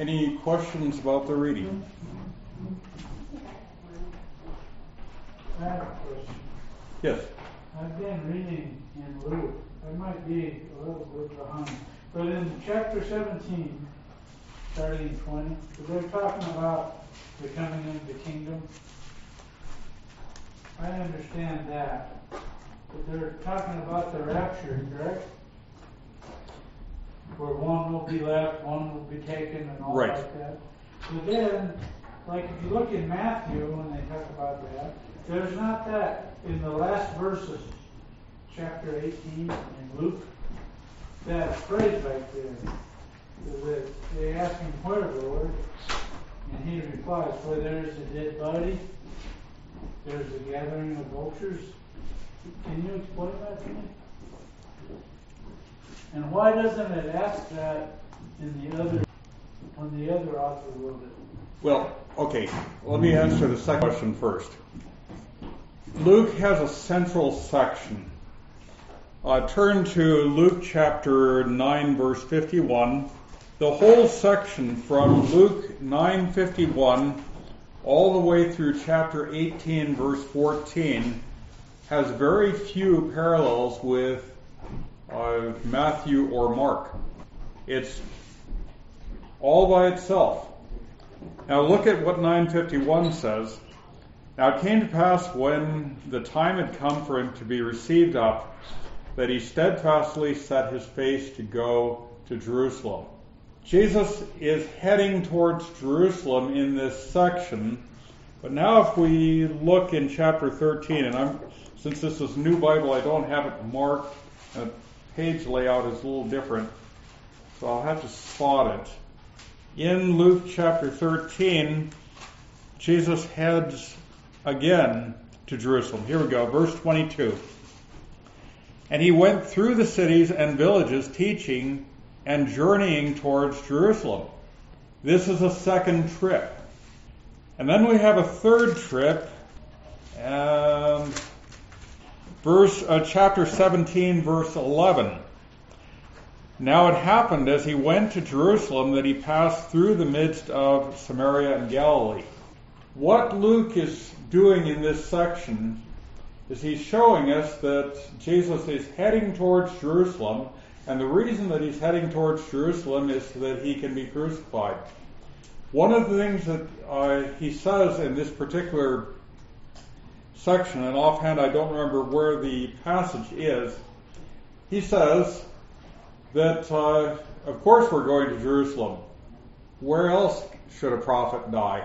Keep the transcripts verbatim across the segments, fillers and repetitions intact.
Any questions about the reading? I have a question. Yes. I've been reading in Luke. I might be a little bit behind. But in chapter seventeen, starting in twenty, they're talking about the coming into the kingdom. I understand that. But they're talking about the rapture, correct? Where one will be left, one will be taken, and all right. like that. So then, like if you look in Matthew, when they talk about that, there's not that in the last verses, chapter eighteen in Luke, that phrase right there. That they ask him, where, Lord? And he replies, where there is a dead body, there's a gathering of vultures. Can you explain that to me? And why doesn't it ask that in the other, when the other author wrote it? Well, okay, let me answer the second question first. Luke has a central section. Uh, turn to Luke chapter nine, verse fifty-one. The whole section from Luke nine fifty-one all the way through chapter eighteen, verse fourteen, has very few parallels with uh, Matthew or Mark. It's all by itself. Now look at what nine fifty-one says. Now it came to pass when the time had come for him to be received up, that he steadfastly set his face to go to Jerusalem. Jesus is heading towards Jerusalem in this section, but now if we look in chapter thirteen, and I'm, since this is a new Bible, I don't have it marked. The page layout is a little different, so I'll have to spot it. In Luke chapter thirteen, Jesus heads again to Jerusalem. Here we go, verse twenty-two. And he went through the cities and villages, teaching and journeying towards Jerusalem. This is a second trip. And then we have a third trip, um, verse uh, chapter seventeen, verse eleven. Now it happened as he went to Jerusalem that he passed through the midst of Samaria and Galilee. What Luke is doing in this section is he's showing us that Jesus is heading towards Jerusalem, and the reason that he's heading towards Jerusalem is so that he can be crucified. One of the things that uh, he says in this particular section, and offhand I don't remember where the passage is, he says that, uh, of course we're going to Jerusalem. Where else should a prophet die?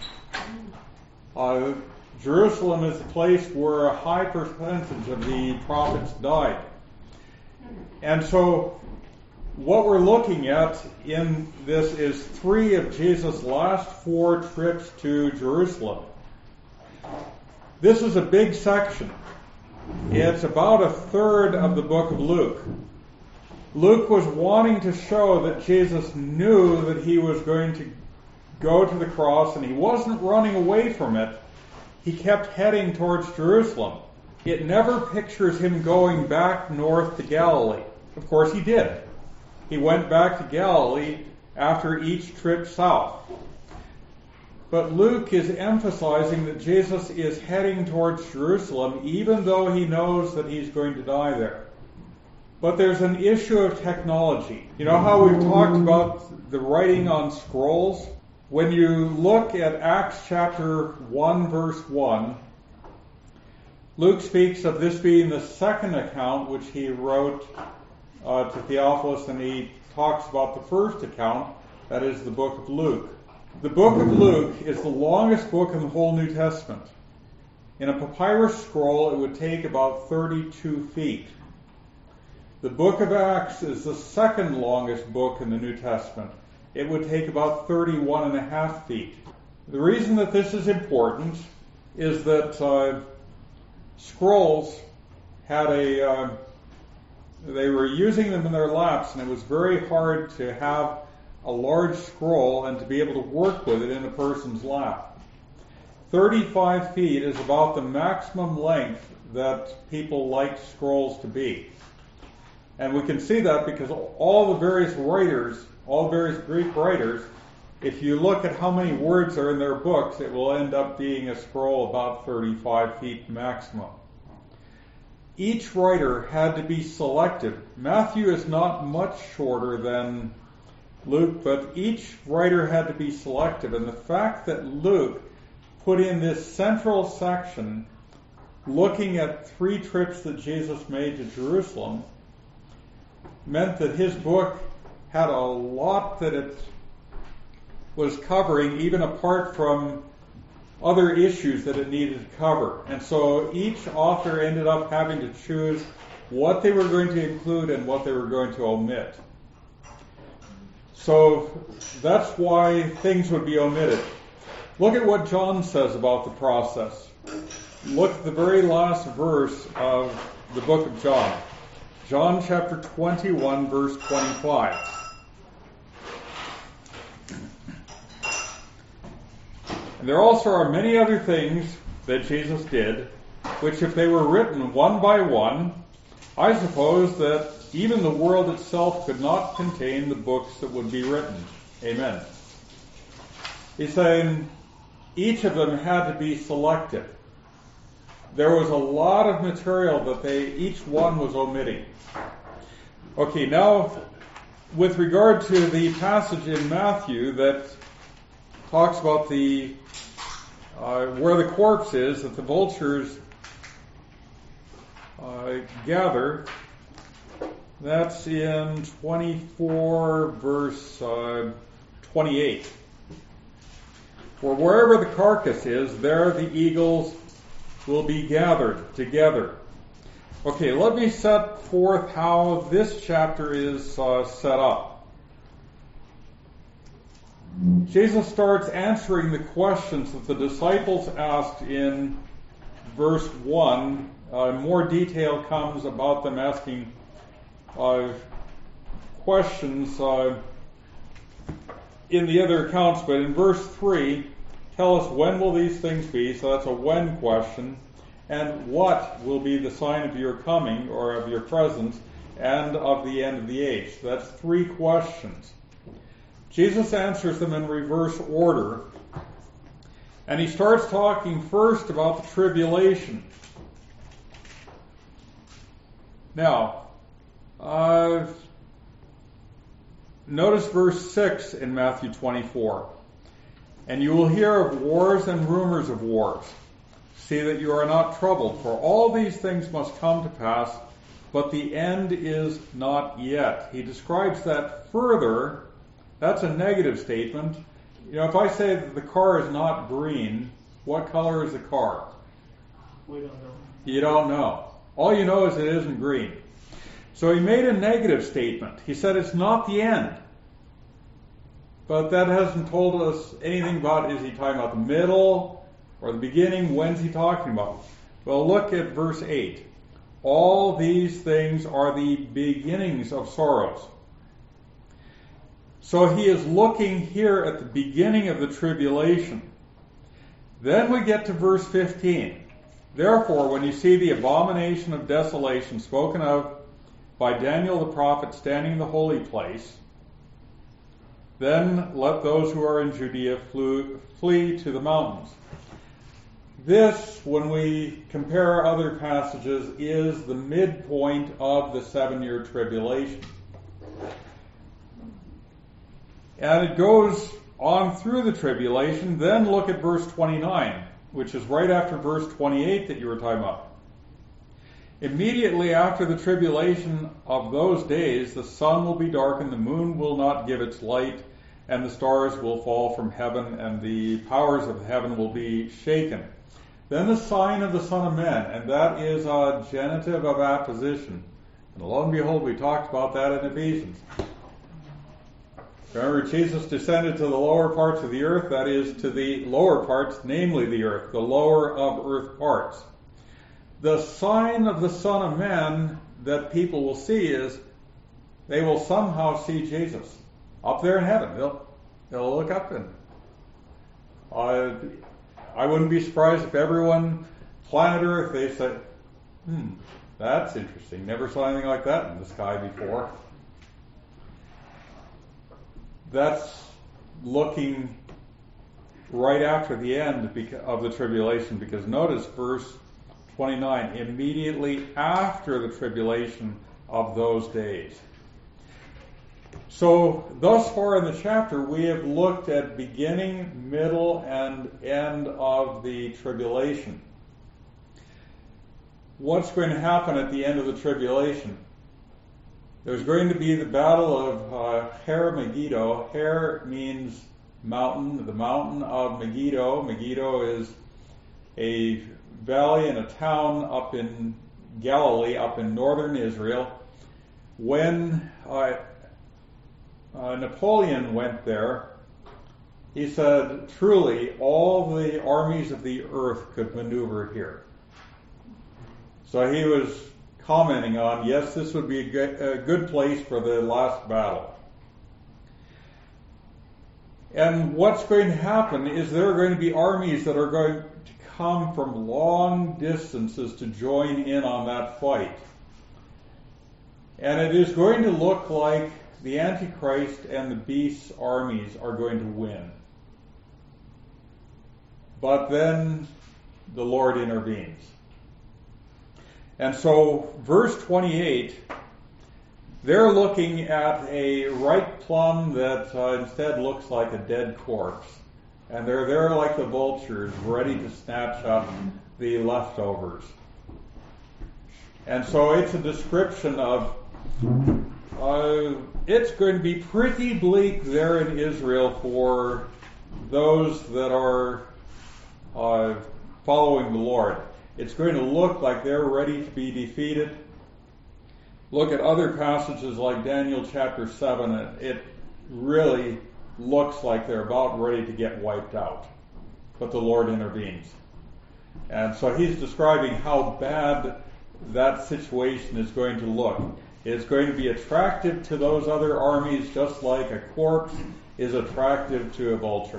Uh, Jerusalem is the place where a high percentage of the prophets died. And so what we're looking at in this is three of Jesus' last four trips to Jerusalem. This is a big section. It's about a third of the book of Luke. Luke was wanting to show that Jesus knew that he was going to go to the cross, and he wasn't running away from it. He kept heading towards Jerusalem. It never pictures him going back north to Galilee. Of course he did. He went back to Galilee after each trip south. But Luke is emphasizing that Jesus is heading towards Jerusalem even though he knows that he's going to die there. But there's an issue of technology. You know how we've talked about the writing on scrolls? When you look at Acts chapter one, verse one, Luke speaks of this being the second account which he wrote uh, to Theophilus, and he talks about the first account, that is the book of Luke. The book of Luke is the longest book in the whole New Testament. In a papyrus scroll, it would take about thirty-two feet. The book of Acts is the second longest book in the New Testament. It would take about thirty-one and a half feet. The reason that this is important is that uh, scrolls had a, uh, they were using them in their laps, and it was very hard to have a large scroll and to be able to work with it in a person's lap. thirty-five feet is about the maximum length that people like scrolls to be. And we can see that because all the various writers, all various Greek writers, if you look at how many words are in their books, it will end up being a scroll about thirty-five feet maximum. Each writer had to be selected. Matthew is not much shorter than Luke, but each writer had to be selected. And the fact that Luke put in this central section looking at three trips that Jesus made to Jerusalem meant that his book had a lot that it was covering, even apart from other issues that it needed to cover. And so each author ended up having to choose what they were going to include and what they were going to omit. So that's why things would be omitted. Look at what John says about the process. Look at the very last verse of the book of John. John chapter twenty-one, verse twenty-five. And there also are many other things that Jesus did, which if they were written one by one, I suppose that even the world itself could not contain the books that would be written. Amen. He's saying each of them had to be selected. There was a lot of material that they, each one was omitting. Okay, now with regard to the passage in Matthew that talks about the uh, where the corpse is, that the vultures uh, gather, that's in twenty-four, verse uh, twenty-eight. For wherever the carcass is, there the eagles will be gathered together. Okay, let me set forth how this chapter is uh, set up. Jesus starts answering the questions that the disciples asked in verse one. Uh, more detail comes about them asking uh, questions uh, in the other accounts, but in verse three, tell us when will these things be? So that's a when question. And what will be the sign of your coming or of your presence and of the end of the age? So that's three questions. Jesus answers them in reverse order. And he starts talking first about the tribulation. Now, uh, notice verse six in Matthew twenty-four. And you will hear of wars and rumors of wars. See that you are not troubled, for all these things must come to pass, but the end is not yet. He describes that further. That's a negative statement. You know, if I say that the car is not green, what color is the car? We don't know. You don't know. All you know is it isn't green. So he made a negative statement. He said it's not the end. But that hasn't told us anything about, is he talking about the middle or the beginning? When's he talking about? Well, look at verse eight. All these things are the beginnings of sorrows. So he is looking here at the beginning of the tribulation. Then we get to verse fifteen. Therefore, when you see the abomination of desolation spoken of by Daniel the prophet standing in the holy place, then let those who are in Judea flew, flee to the mountains. This, when we compare other passages, is the midpoint of the seven-year tribulation. And it goes on through the tribulation. Then look at verse twenty-nine, which is right after verse twenty-eight that you were talking about. Immediately after the tribulation of those days, the sun will be darkened, the moon will not give its light, and the stars will fall from heaven, and the powers of heaven will be shaken. Then the sign of the Son of Man, and that is a genitive of apposition. And lo and behold, we talked about that in Ephesians. Remember, Jesus descended to the lower parts of the earth, that is, to the lower parts, namely the earth, the lower of earth parts. The sign of the Son of Man that people will see is they will somehow see Jesus up there in heaven. They'll, they'll look up and uh, I wouldn't be surprised if everyone, planet Earth, they said, hmm, that's interesting. Never saw anything like that in the sky before. That's looking right after the end of the tribulation, because notice verse twenty-nine, immediately after the tribulation of those days. So thus far in the chapter, we have looked at beginning, middle, and end of the tribulation. What's going to happen at the end of the tribulation? There's going to be the battle of uh, Har Megiddo. Har means mountain, the mountain of Megiddo. Megiddo is a valley and a town up in Galilee, up in northern Israel. When uh, uh, Napoleon went there, he said, truly, all the armies of the earth could maneuver here. So he was commenting on, yes, this would be a good, a good place for the last battle. And what's going to happen is there are going to be armies that are going to come from long distances to join in on that fight. And it is going to look like the Antichrist and the beast's armies are going to win. But then the Lord intervenes. And so, verse twenty-eight, they're looking at a ripe plum that uh, instead looks like a dead corpse. And they're there like the vultures, ready to snatch up the leftovers. And so it's a description of, uh, it's going to be pretty bleak there in Israel for those that are uh, following the Lord. It's going to look like they're ready to be defeated. Look at other passages like Daniel chapter seven. It really looks like they're about ready to get wiped out. But the Lord intervenes. And so he's describing how bad that situation is going to look. It's going to be attractive to those other armies just like a corpse is attractive to a vulture.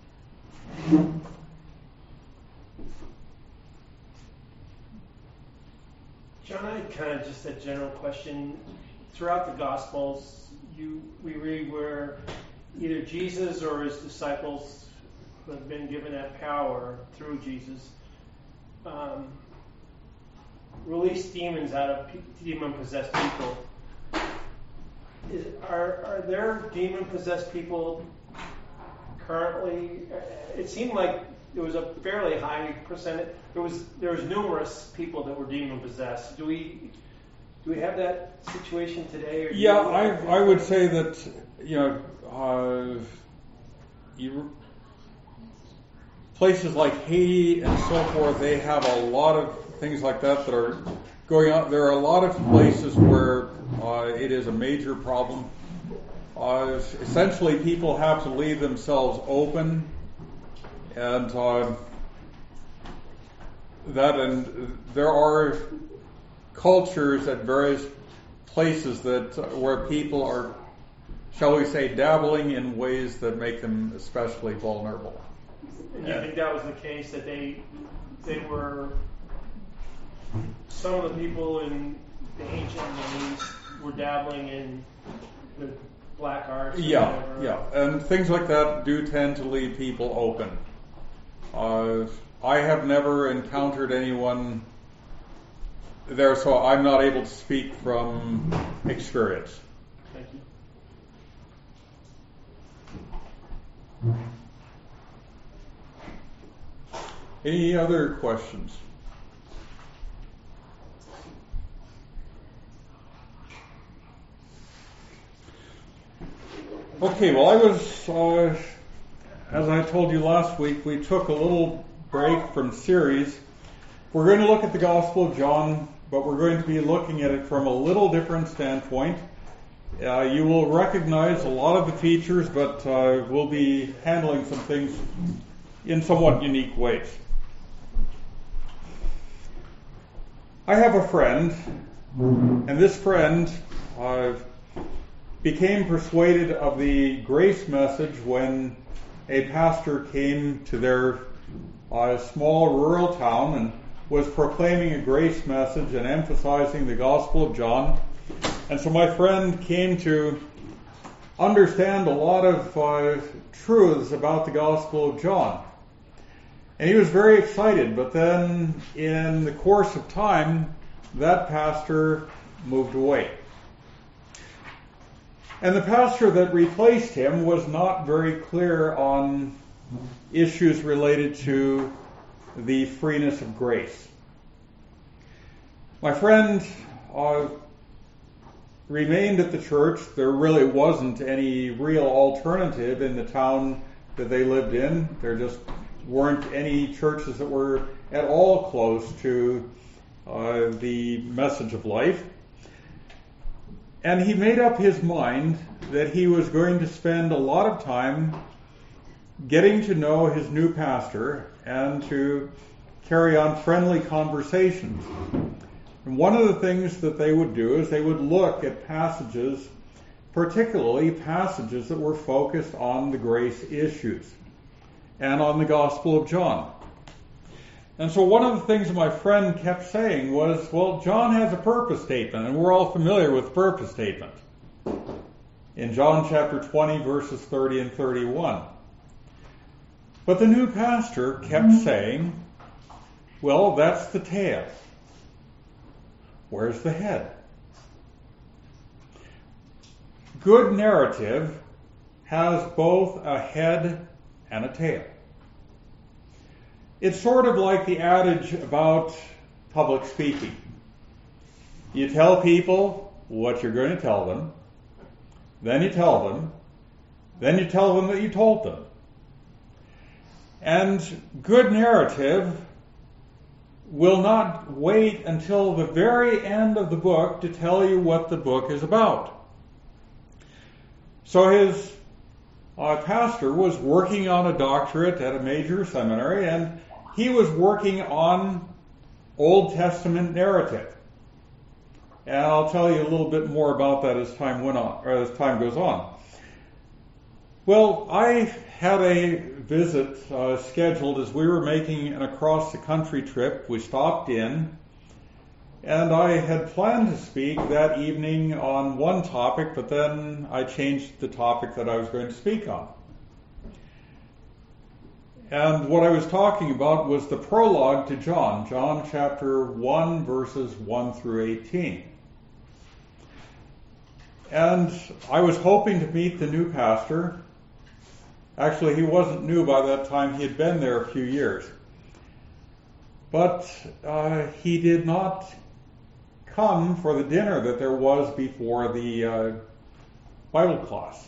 John, I had kind of just a general question. Throughout the Gospels, you we read where either Jesus or his disciples who have been given that power through Jesus um, release demons out of pe- demon-possessed people. Is, are, are there demon-possessed people currently? It seemed like it was a fairly high percentage. There was there was numerous people that were demon possessed. Do we do we have that situation today? Or yeah, I I would say that you know uh, you, places like Haiti and so forth, they have a lot of things like that that are going on. There are a lot of places where uh, it is a major problem. Uh, essentially, people have to leave themselves open. And uh, that, and there are cultures at various places that uh, where people are, shall we say, dabbling in ways that make them especially vulnerable. And you yeah. think that was the case, that they they were some of the people in the ancient Near East were dabbling in the black arts? Yeah, whatever. yeah, and things like that do tend to leave people open. Uh, I have never encountered anyone there, so I'm not able to speak from experience. Thank you. Any other questions? Okay, well, I was... Uh, As I told you last week, we took a little break from series. We're going to look at the Gospel of John, but we're going to be looking at it from a little different standpoint. Uh, you will recognize a lot of the features, but uh, we'll be handling some things in somewhat unique ways. I have a friend, and this friend uh, became persuaded of the grace message when a pastor came to their uh, small rural town and was proclaiming a grace message and emphasizing the Gospel of John. And so my friend came to understand a lot of uh, truths about the Gospel of John. And he was very excited, but then in the course of time, that pastor moved away. And the pastor that replaced him was not very clear on issues related to the freeness of grace. My friend uh, remained at the church. There really wasn't any real alternative in the town that they lived in. There just weren't any churches that were at all close to uh, the message of life. And he made up his mind that he was going to spend a lot of time getting to know his new pastor and to carry on friendly conversations. And one of the things that they would do is they would look at passages, particularly passages that were focused on the grace issues and on the Gospel of John. And so one of the things my friend kept saying was, well, John has a purpose statement, and we're all familiar with the purpose statement in John chapter twenty, verses thirty and thirty-one. But the new pastor kept saying, well, that's the tail. Where's the head? Good narrative has both a head and a tail. It's sort of like the adage about public speaking. You tell people what you're going to tell them, then you tell them, then you tell them that you told them. And good narrative will not wait until the very end of the book to tell you what the book is about. So his uh, pastor was working on a doctorate at a major seminary, and he was working on Old Testament narrative. And I'll tell you a little bit more about that as time went on, or as time goes on. Well, I had a visit uh, scheduled as we were making an across-the-country trip. We stopped in, and I had planned to speak that evening on one topic, but then I changed the topic that I was going to speak on. And what I was talking about was the prologue to John, John chapter one, verses one through eighteen. And I was hoping to meet the new pastor. Actually, he wasn't new by that time. He had been there a few years. But uh, he did not come for the dinner that there was before the uh, Bible class.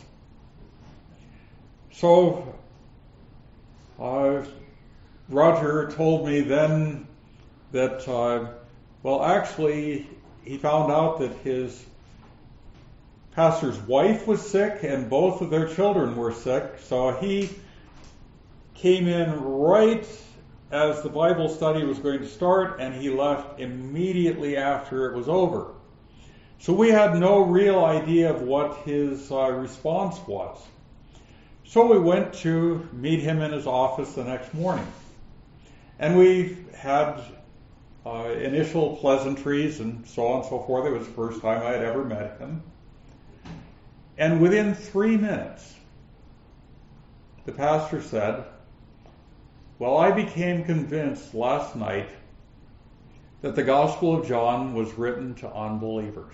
So uh, Roger told me then that, uh, well, actually, he found out that his pastor's wife was sick and both of their children were sick, so he came in right as the Bible study was going to start, and he left immediately after it was over. So we had no real idea of what his uh, response was. So we went to meet him in his office the next morning. And we had uh, initial pleasantries and so on and so forth. It was the first time I had ever met him. And within three minutes, the pastor said, well, I became convinced last night that the Gospel of John was written to unbelievers.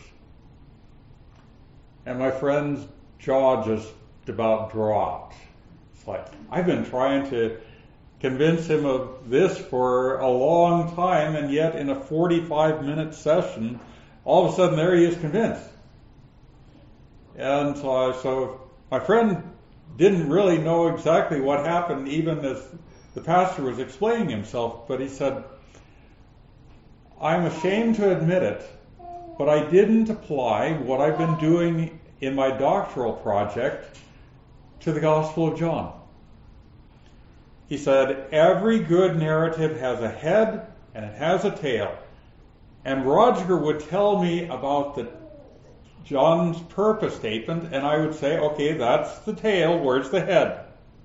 And my friend's jaw just about dropped. It's like, I've been trying to convince him of this for a long time, and yet in a forty-five minute session, all of a sudden there he is convinced. And uh, so my friend didn't really know exactly what happened even as the pastor was explaining himself, but he said, I'm ashamed to admit it, but I didn't apply what I've been doing in my doctoral project to the Gospel of John. He said, every good narrative has a head and it has a tail. And Roger would tell me about the John's purpose statement, and I would say, okay, that's the tail, where's the head?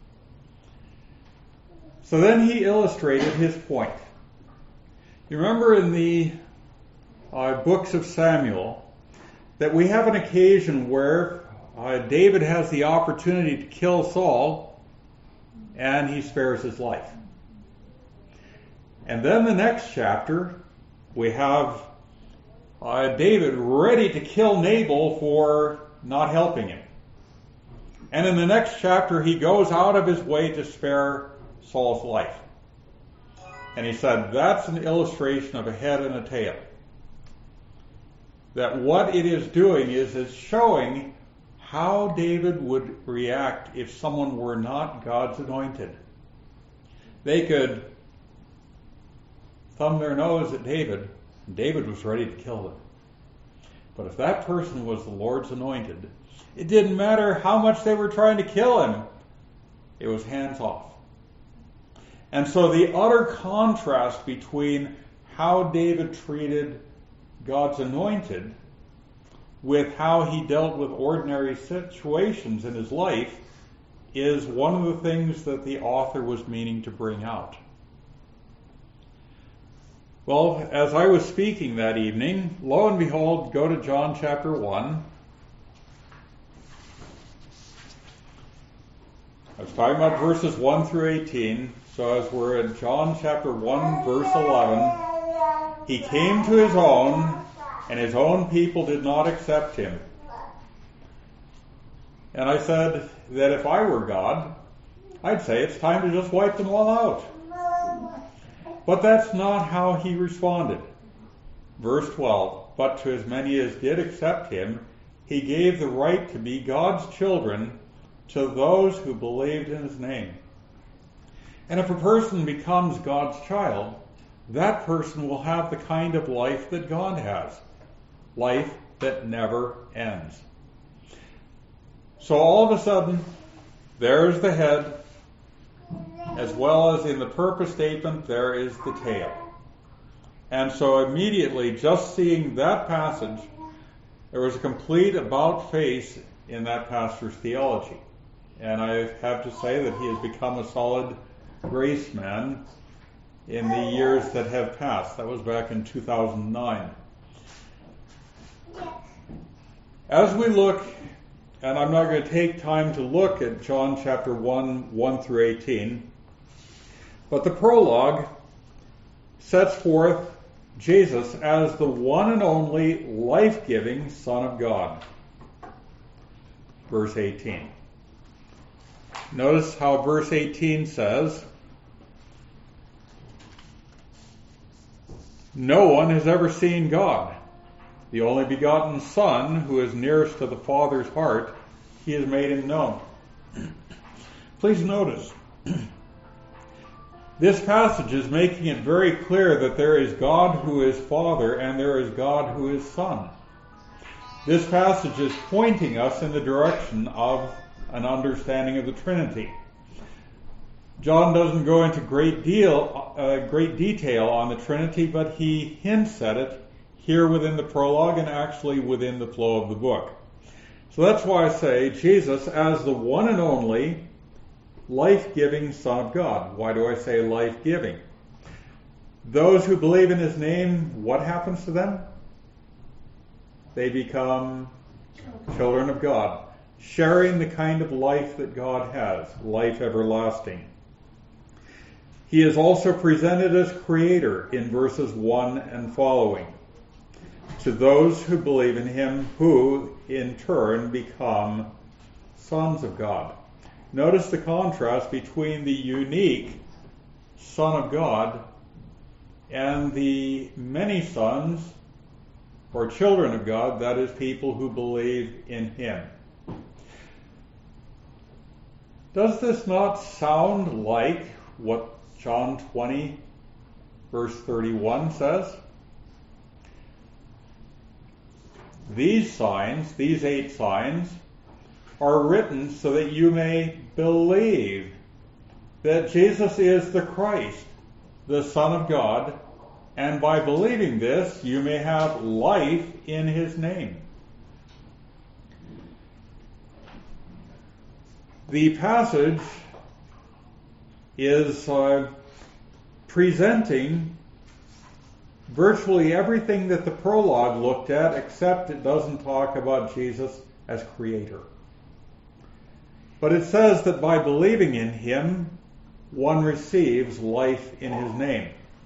So then he illustrated his point. You remember in the uh, books of Samuel that we have an occasion where uh, David has the opportunity to kill Saul, and he spares his life. And then the next chapter, we have uh, David ready to kill Nabal for not helping him. And in the next chapter, he goes out of his way to spare Saul's life. And he said, that's an illustration of a head and a tail. That what it is doing is it's showing how David would react if someone were not God's anointed. They could thumb their nose at David, and David was ready to kill them. But if that person was the Lord's anointed, it didn't matter how much they were trying to kill him. It was hands off. And so the utter contrast between how David treated God's anointed with how he dealt with ordinary situations in his life is one of the things that the author was meaning to bring out. Well, as I was speaking that evening, lo and behold, go to John chapter one. I was talking about verses one through eighteen. So as we're in John chapter one, verse eleven, he came to his own, and his own people did not accept him. And I said that if I were God, I'd say it's time to just wipe them all out. But that's not how he responded. Verse twelve, but to as many as did accept him, he gave the right to be God's children to those who believed in his name. And if a person becomes God's child, that person will have the kind of life that God has. Life that never ends. So all of a sudden, there's the head, as well as in the purpose statement, there is the tail. And so immediately, just seeing that passage, there was a complete about-face in that pastor's theology. And I have to say that he has become a solid grace man in the years that have passed. That was back in two thousand nine. As we look, and I'm not going to take time to look at John chapter one, one through eighteen, but the prologue sets forth Jesus as the one and only life-giving Son of God. Verse eighteen. Notice how verse eighteen says, no one has ever seen God. The only begotten Son, who is nearest to the Father's heart, he has made him known. Please notice, this passage is making it very clear that there is God who is Father and there is God who is Son. This passage is pointing us in the direction of an understanding of the Trinity. John doesn't go into great deal, uh, great detail on the Trinity, but he hints at it here within the prologue and actually within the flow of the book. So that's why I say Jesus as the one and only life-giving Son of God. Why do I say life-giving? Those who believe in his name, what happens to them? They become children of God, sharing the kind of life that God has, life everlasting. He is also presented as creator in verses one and following, to those who believe in him, who in turn become sons of God. Notice the contrast between the unique Son of God and the many sons or children of God, that is, people who believe in him. Does this not sound like what John twenty, verse thirty-one says? These signs, these eight signs, are written so that you may believe that Jesus is the Christ, the Son of God, and by believing this, you may have life in his name. The passage is uh, presenting virtually everything that the prologue looked at, except it doesn't talk about Jesus as creator. But it says that by believing in him, one receives life in his name.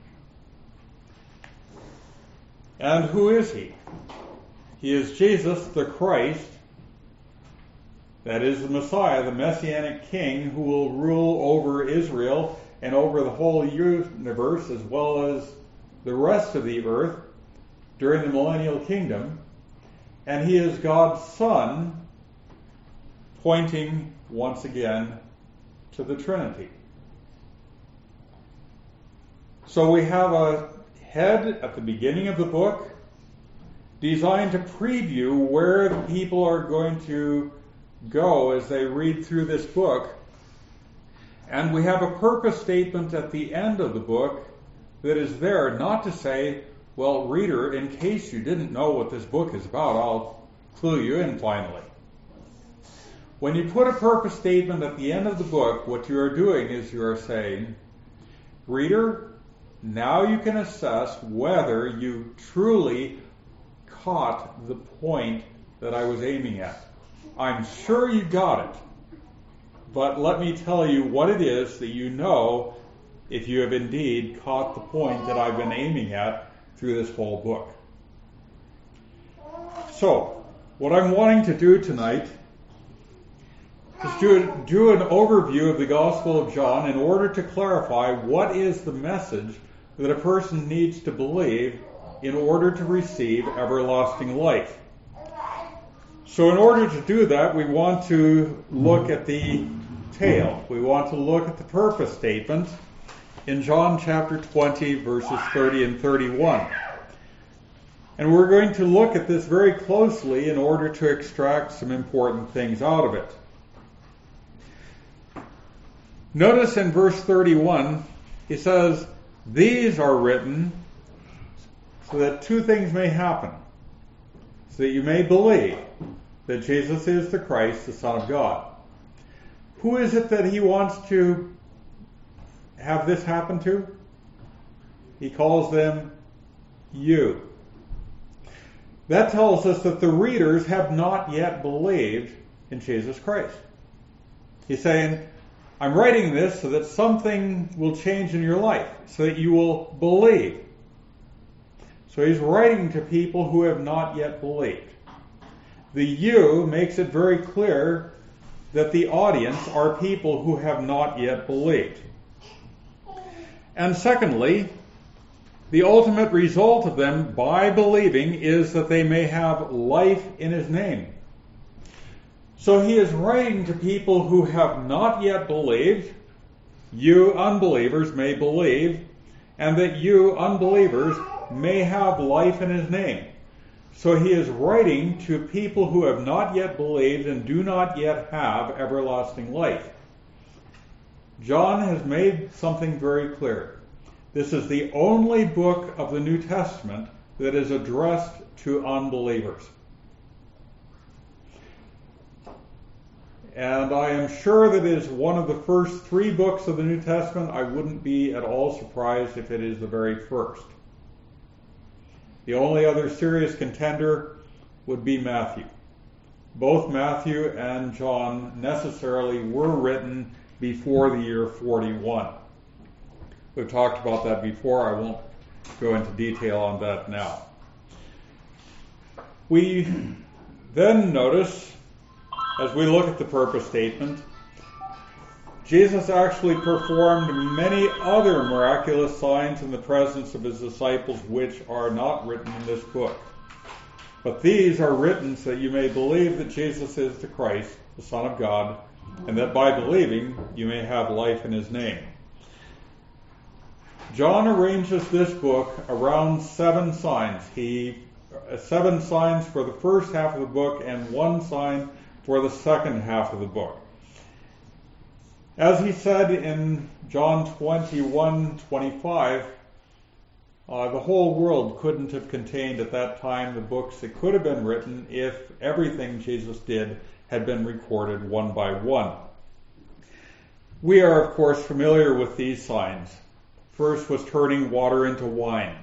And who is he? He is Jesus the Christ, that is the Messiah, the Messianic King who will rule over Israel and over the whole universe as well as the rest of the earth during the millennial kingdom. And he is God's Son, pointing once again to the Trinity. So we have a head at the beginning of the book designed to preview where the people are going to go as they read through this book. And we have a purpose statement at the end of the book that is there not to say, well, reader, in case you didn't know what this book is about, I'll clue you in finally. When you put a purpose statement at the end of the book, what you are doing is you are saying, reader, now you can assess whether you truly caught the point that I was aiming at. I'm sure you got it, but let me tell you what it is that you know if you have indeed caught the point that I've been aiming at through this whole book. So, what I'm wanting to do tonight is do, do an overview of the Gospel of John in order to clarify what is the message that a person needs to believe in order to receive everlasting life. So in order to do that, we want to look at the tale. We want to look at the purpose statement in John chapter twenty, verses thirty and thirty-one. And we're going to look at this very closely in order to extract some important things out of it. Notice in verse thirty-one, he says, these are written so that two things may happen. So that you may believe that Jesus is the Christ, the Son of God. Who is it that he wants to have this happen to? He calls them you. That tells us that the readers have not yet believed in Jesus Christ. He's saying, I'm writing this so that something will change in your life, so that you will believe. So he's writing to people who have not yet believed. The you makes it very clear that the audience are people who have not yet believed. And secondly, the ultimate result of them by believing is that they may have life in his name. So he is writing to people who have not yet believed. You unbelievers may believe, and that you unbelievers may have life in his name. So he is writing to people who have not yet believed and do not yet have everlasting life. John has made something very clear. This is the only book of the New Testament that is addressed to unbelievers. And I am sure that it is one of the first three books of the New Testament. I wouldn't be at all surprised if it is the very first. The only other serious contender would be Matthew. Both Matthew and John necessarily were written before the year forty-one. We've talked about that before. I won't go into detail on that now. We then notice, as we look at the purpose statement, Jesus actually performed many other miraculous signs in the presence of his disciples which are not written in this book. But these are written so that you may believe that Jesus is the Christ, the Son of God, and that by believing you may have life in his name. John arranges this book around seven signs. He uh, seven signs for the first half of the book and one sign for the second half of the book. As he said in John twenty-one twenty-five, uh, the whole world couldn't have contained at that time the books that could have been written if everything Jesus did had been recorded one by one. We are, of course, familiar with these signs. First was turning water into wine.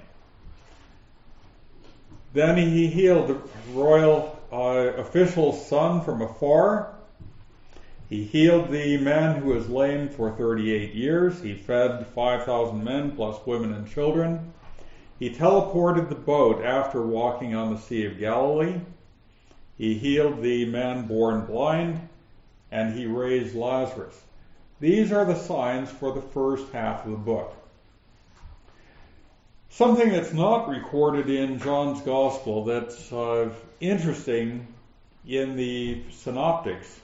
Then he healed the royal uh, official's son from afar. He healed the man who was lame for thirty-eight years. He fed five thousand men plus women and children. He teleported the boat after walking on the Sea of Galilee. He healed the man born blind, and he raised Lazarus. These are the signs for the first half of the book. Something that's not recorded in John's Gospel that's uh, interesting in the Synoptics.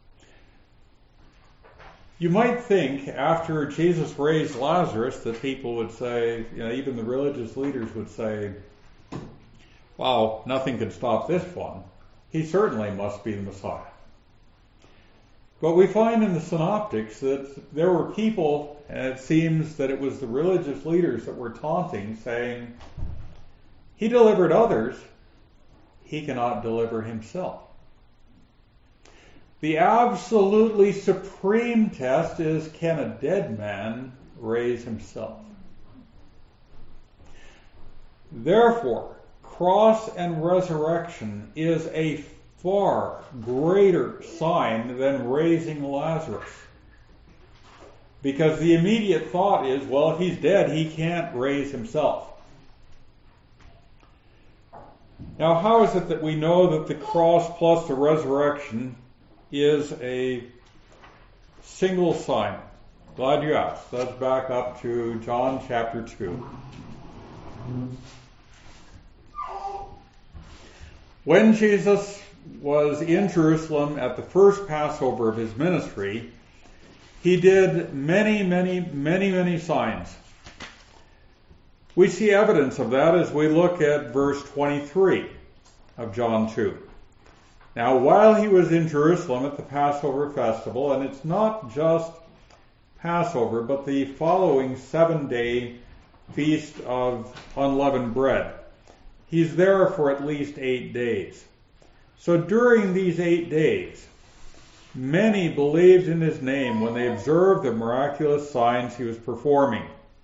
You might think after Jesus raised Lazarus that people would say, you know, even the religious leaders would say, wow, nothing can stop this one. He certainly must be the Messiah. But we find in the Synoptics that there were people, and it seems that it was the religious leaders that were taunting, saying, he delivered others, he cannot deliver himself. The absolutely supreme test is, can a dead man raise himself? Therefore, cross and resurrection is a far greater sign than raising Lazarus. Because the immediate thought is, well, he's dead, he can't raise himself. Now, how is it that we know that the cross plus the resurrection is a single sign? Glad you asked. Let's back up to John chapter two. When Jesus was in Jerusalem at the first Passover of his ministry, he did many, many, many, many signs. We see evidence of that as we look at verse twenty-three of John two. Now, while he was in Jerusalem at the Passover festival, and it's not just Passover, but the following seven-day feast of unleavened bread, he's there for at least eight days. So during these eight days, many believed in his name when they observed the miraculous signs he was performing.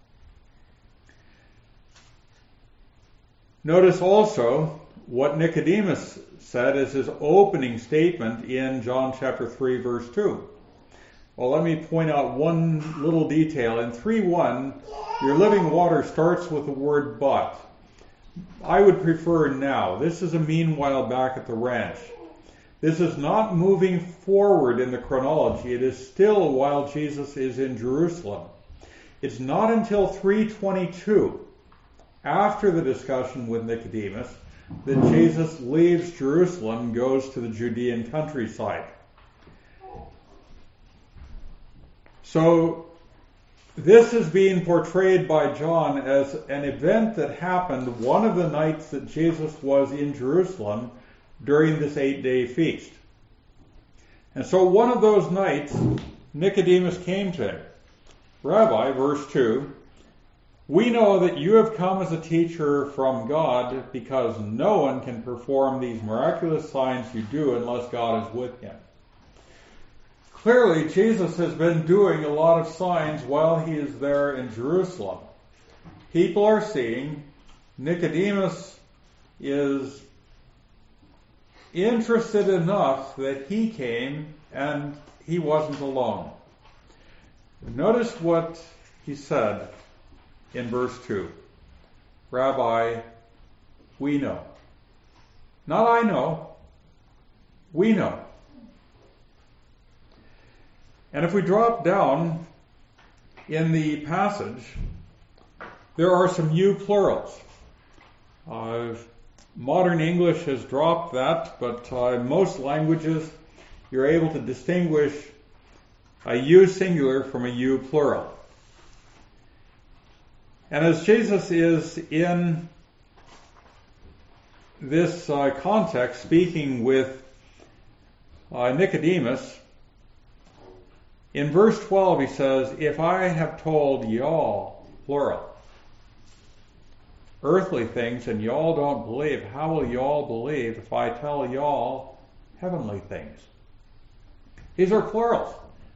Notice also what Nicodemus said as his opening statement in John chapter three, verse two. Well, let me point out one little detail. In three one, your living water starts with the word but. I would prefer now. This is a meanwhile back at the ranch. This is not moving forward in the chronology. It is still while Jesus is in Jerusalem. It's not until three twenty-two, after the discussion with Nicodemus, that Jesus leaves Jerusalem and goes to the Judean countryside. So this is being portrayed by John as an event that happened one of the nights that Jesus was in Jerusalem during this eight-day feast. And so one of those nights, Nicodemus came to him. Rabbi, verse two, we know that you have come as a teacher from God because no one can perform these miraculous signs you do unless God is with him. Clearly, Jesus has been doing a lot of signs while he is there in Jerusalem. People are seeing. Nicodemus is interested enough that he came and he wasn't alone. Notice what he said in verse two. Rabbi, we know. Not I know. We know. And if we drop down in the passage, there are some you plurals. Uh, modern English has dropped that, but uh, in most languages you're able to distinguish a you singular from a you plural. And as Jesus is in this uh, context speaking with uh, Nicodemus, in verse twelve he says, if I have told y'all, plural, earthly things and y'all don't believe, how will y'all believe if I tell y'all heavenly things? These are plurals.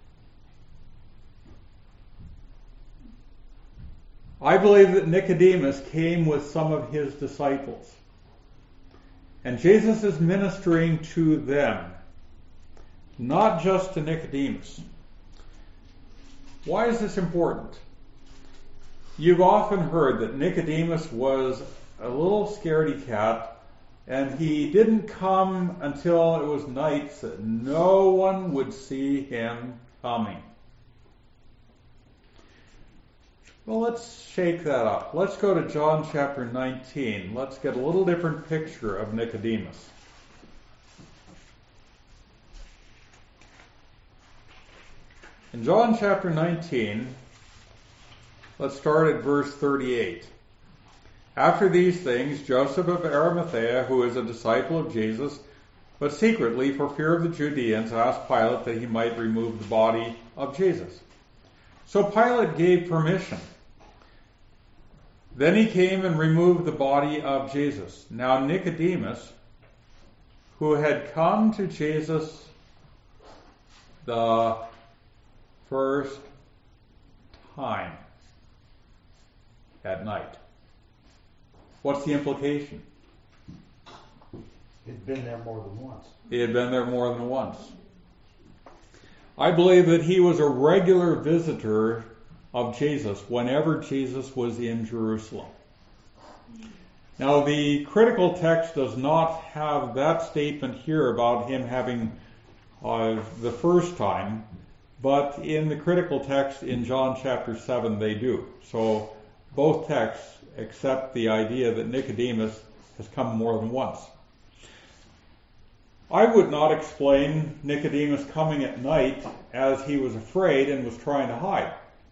I believe that Nicodemus came with some of his disciples. And Jesus is ministering to them. not just to Nicodemus. Why is this important? You've often heard that Nicodemus was a little scaredy cat, and he didn't come until it was night so that no one would see him coming. Well, let's shake that up. Let's go to John chapter nineteen. Let's get a little different picture of Nicodemus. In John chapter nineteen, let's start at verse thirty-eight. After these things, Joseph of Arimathea, who is a disciple of Jesus, but secretly for fear of the Judeans, asked Pilate that he might remove the body of Jesus. So Pilate gave permission. Then he came and removed the body of Jesus. Now Nicodemus, who had come to Jesus the first time at night. What's the implication? He'd been there more than once. He had been there more than once. I believe that he was a regular visitor of Jesus whenever Jesus was in Jerusalem. Now, the critical text does not have that statement here about him having uh, the first time, but in the critical text in John chapter seven they do. So both texts accept the idea that Nicodemus has come more than once. I would not explain Nicodemus coming at night as he was afraid and was trying to hide.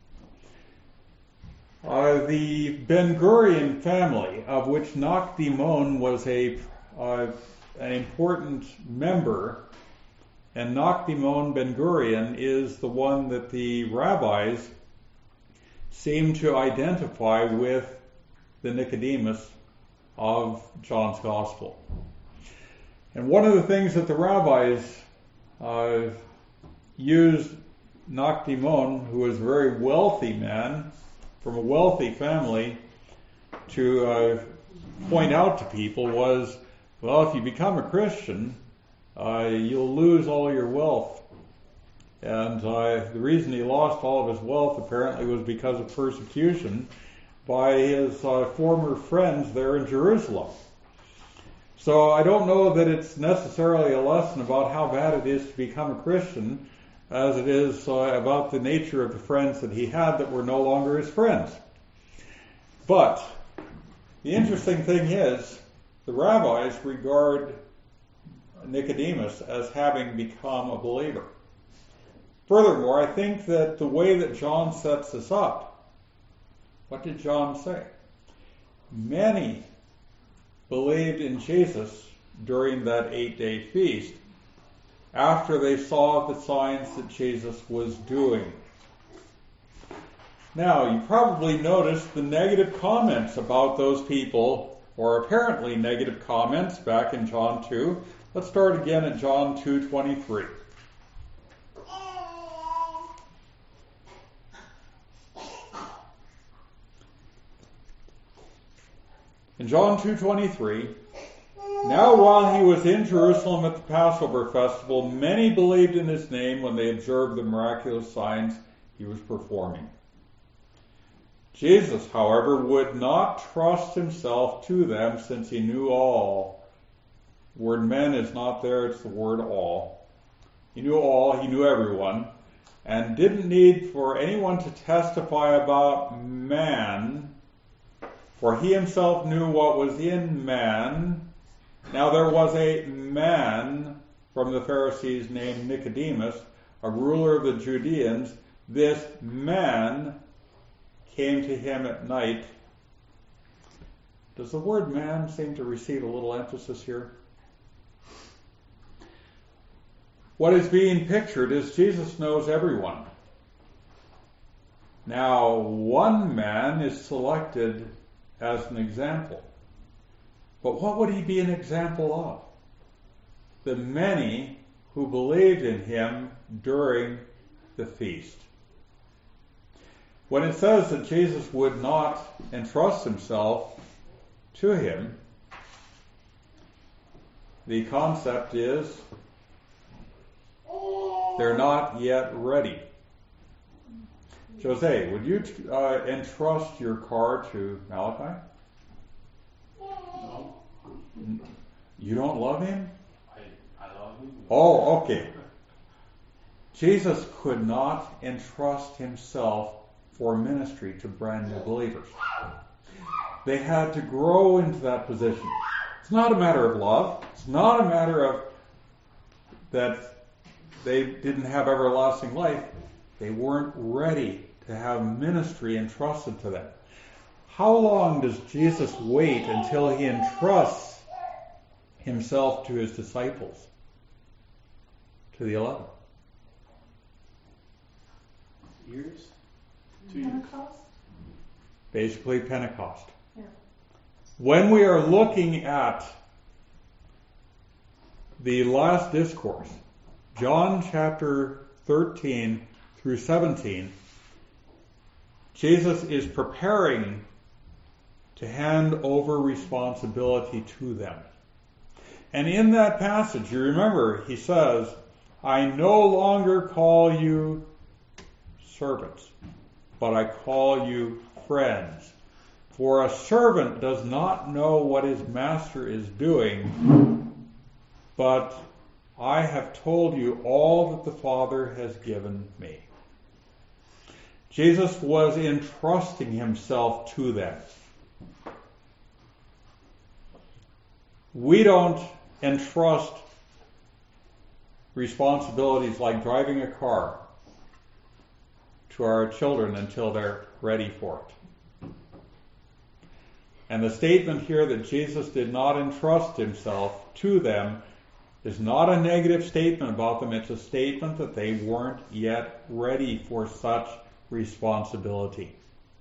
Uh, the Ben Gurion family, of which Nakdimon was a uh, an important member, and Nakdimon Ben Gurion is the one that the rabbis seem to identify with the Nicodemus of John's Gospel. And one of the things that the rabbis uh, used Nakdimon, who was a very wealthy man from a wealthy family, to uh, point out to people was, well, if you become a Christian, uh, you'll lose all your wealth. And uh, the reason he lost all of his wealth apparently was because of persecution by his uh, former friends there in Jerusalem. So I don't know that it's necessarily a lesson about how bad it is to become a Christian as it is uh, about the nature of the friends that he had that were no longer his friends. But the interesting thing is the rabbis regard Nicodemus as having become a believer. Furthermore, I think that the way that John sets this up, what did John say? Many believed in Jesus during that eight-day feast after they saw the signs that Jesus was doing. Now, you probably noticed the negative comments about those people, or apparently negative comments, back in John two. Let's start again at John two twenty-three. In John two twenty-three, now while he was in Jerusalem at the Passover festival, many believed in his name when they observed the miraculous signs he was performing. Jesus, however, would not trust himself to them since he knew all. The word men is not there, it's the word all. He knew all, he knew everyone, and didn't need for anyone to testify about man, for he himself knew what was in man. Now there was a man from the Pharisees named Nicodemus, a ruler of the Judeans. This man came to him at night. Does the word man seem to receive a little emphasis here? What is being pictured is Jesus knows everyone. Now, one man is selected as an example. But what would he be an example of? The many who believed in him during the feast. When it says that Jesus would not entrust himself to him, the concept is They're not yet ready. Jose, would you uh, entrust your car to Malachi? No. You don't love him? I, I love him. Oh, okay. Jesus could not entrust himself for ministry to brand new believers. They had to grow into that position. It's not a matter of love. It's not a matter of that they didn't have everlasting life. They weren't ready to have ministry entrusted to them. How long does Jesus wait until he entrusts himself to his disciples? To the eleven. Years? Two years? Pentecost? Basically Pentecost. Yeah. When we are looking at the last discourse, John chapter thirteen through seventeen, Jesus is preparing to hand over responsibility to them. And in that passage, you remember, he says, I no longer call you servants, but I call you friends. For a servant does not know what his master is doing, but I have told you all that the Father has given me. Jesus was entrusting himself to them. We don't entrust responsibilities like driving a car to our children until they're ready for it. And the statement here that Jesus did not entrust himself to them is not a negative statement about them. It's a statement that they weren't yet ready for such responsibility.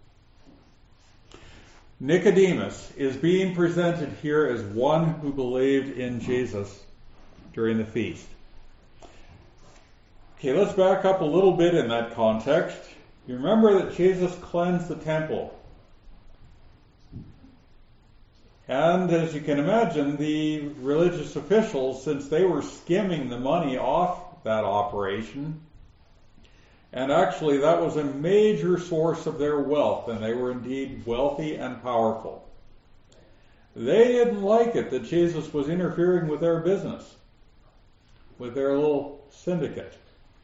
Nicodemus is being presented here as one who believed in Jesus during the feast. Okay, let's back up a little bit in that context. You remember that Jesus cleansed the temple. And as you can imagine, the religious officials, since they were skimming the money off that operation, and actually that was a major source of their wealth, and they were indeed wealthy and powerful, they didn't like it that Jesus was interfering with their business, with their little syndicate.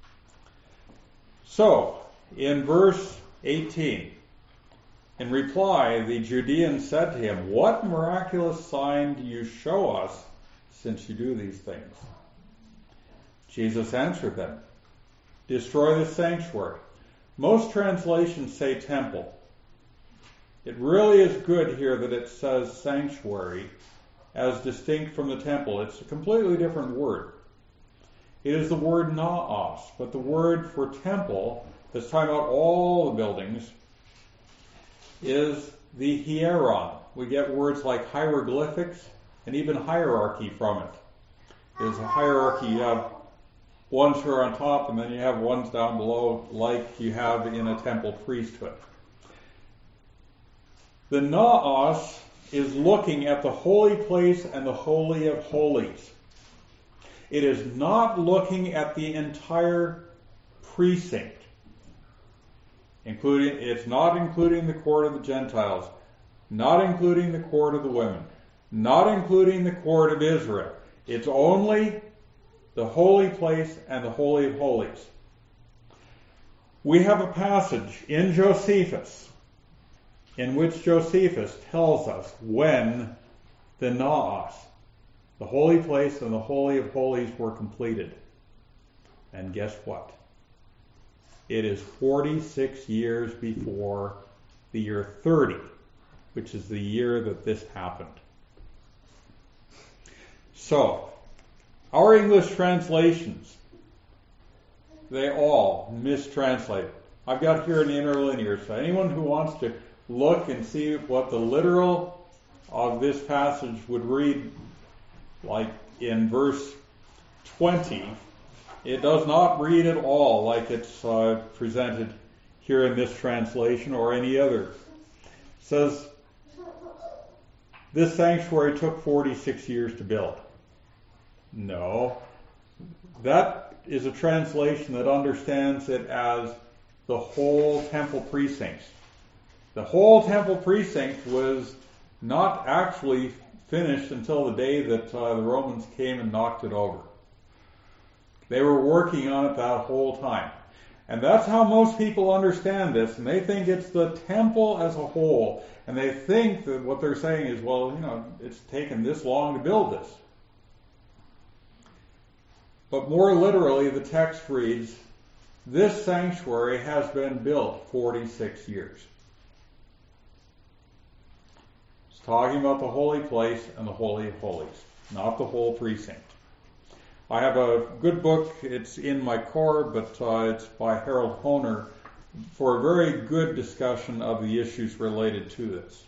So, in verse eighteen, in reply, the Judeans said to him, what miraculous sign do you show us since you do these things? Jesus answered them, destroy the sanctuary. Most translations say temple. It really is good here that it says sanctuary as distinct from the temple. It's a completely different word. It is the word naos, but the word for temple, that's talking about all the buildings, is the hieron. We get words like hieroglyphics and even hierarchy from it. There's a hierarchy. You have ones who are on top, and then you have ones down below, like you have in a temple priesthood. The naos is looking at the holy place and the holy of holies. It is not looking at the entire precinct. Including, it's not including the court of the Gentiles, not including the court of the women, not including the court of Israel. It's only the holy place and the holy of holies. We have a passage in Josephus in which Josephus tells us when the naos, the holy place and the holy of holies, were completed. And guess what? It is forty-six years before the year thirty, which is the year that this happened. So, our English translations, they all mistranslate it. I've got here an interlinear, so anyone who wants to look and see what the literal of this passage would read, like in verse twenty, it does not read at all like it's uh, presented here in this translation or any other. It says, this sanctuary took forty-six years to build. No. That is a translation that understands it as the whole temple precincts. The whole temple precinct was not actually finished until the day that uh, the Romans came and knocked it over. They were working on it that whole time. And that's how most people understand this, and they think it's the temple as a whole, and they think that what they're saying is, well, you know, it's taken this long to build this. But more literally, the text reads, this sanctuary has been built forty-six years. It's talking about the holy place and the Holy of Holies, not the whole precinct. I have a good book, it's in my core, but uh, it's by Harold Honer for a very good discussion of the issues related to this.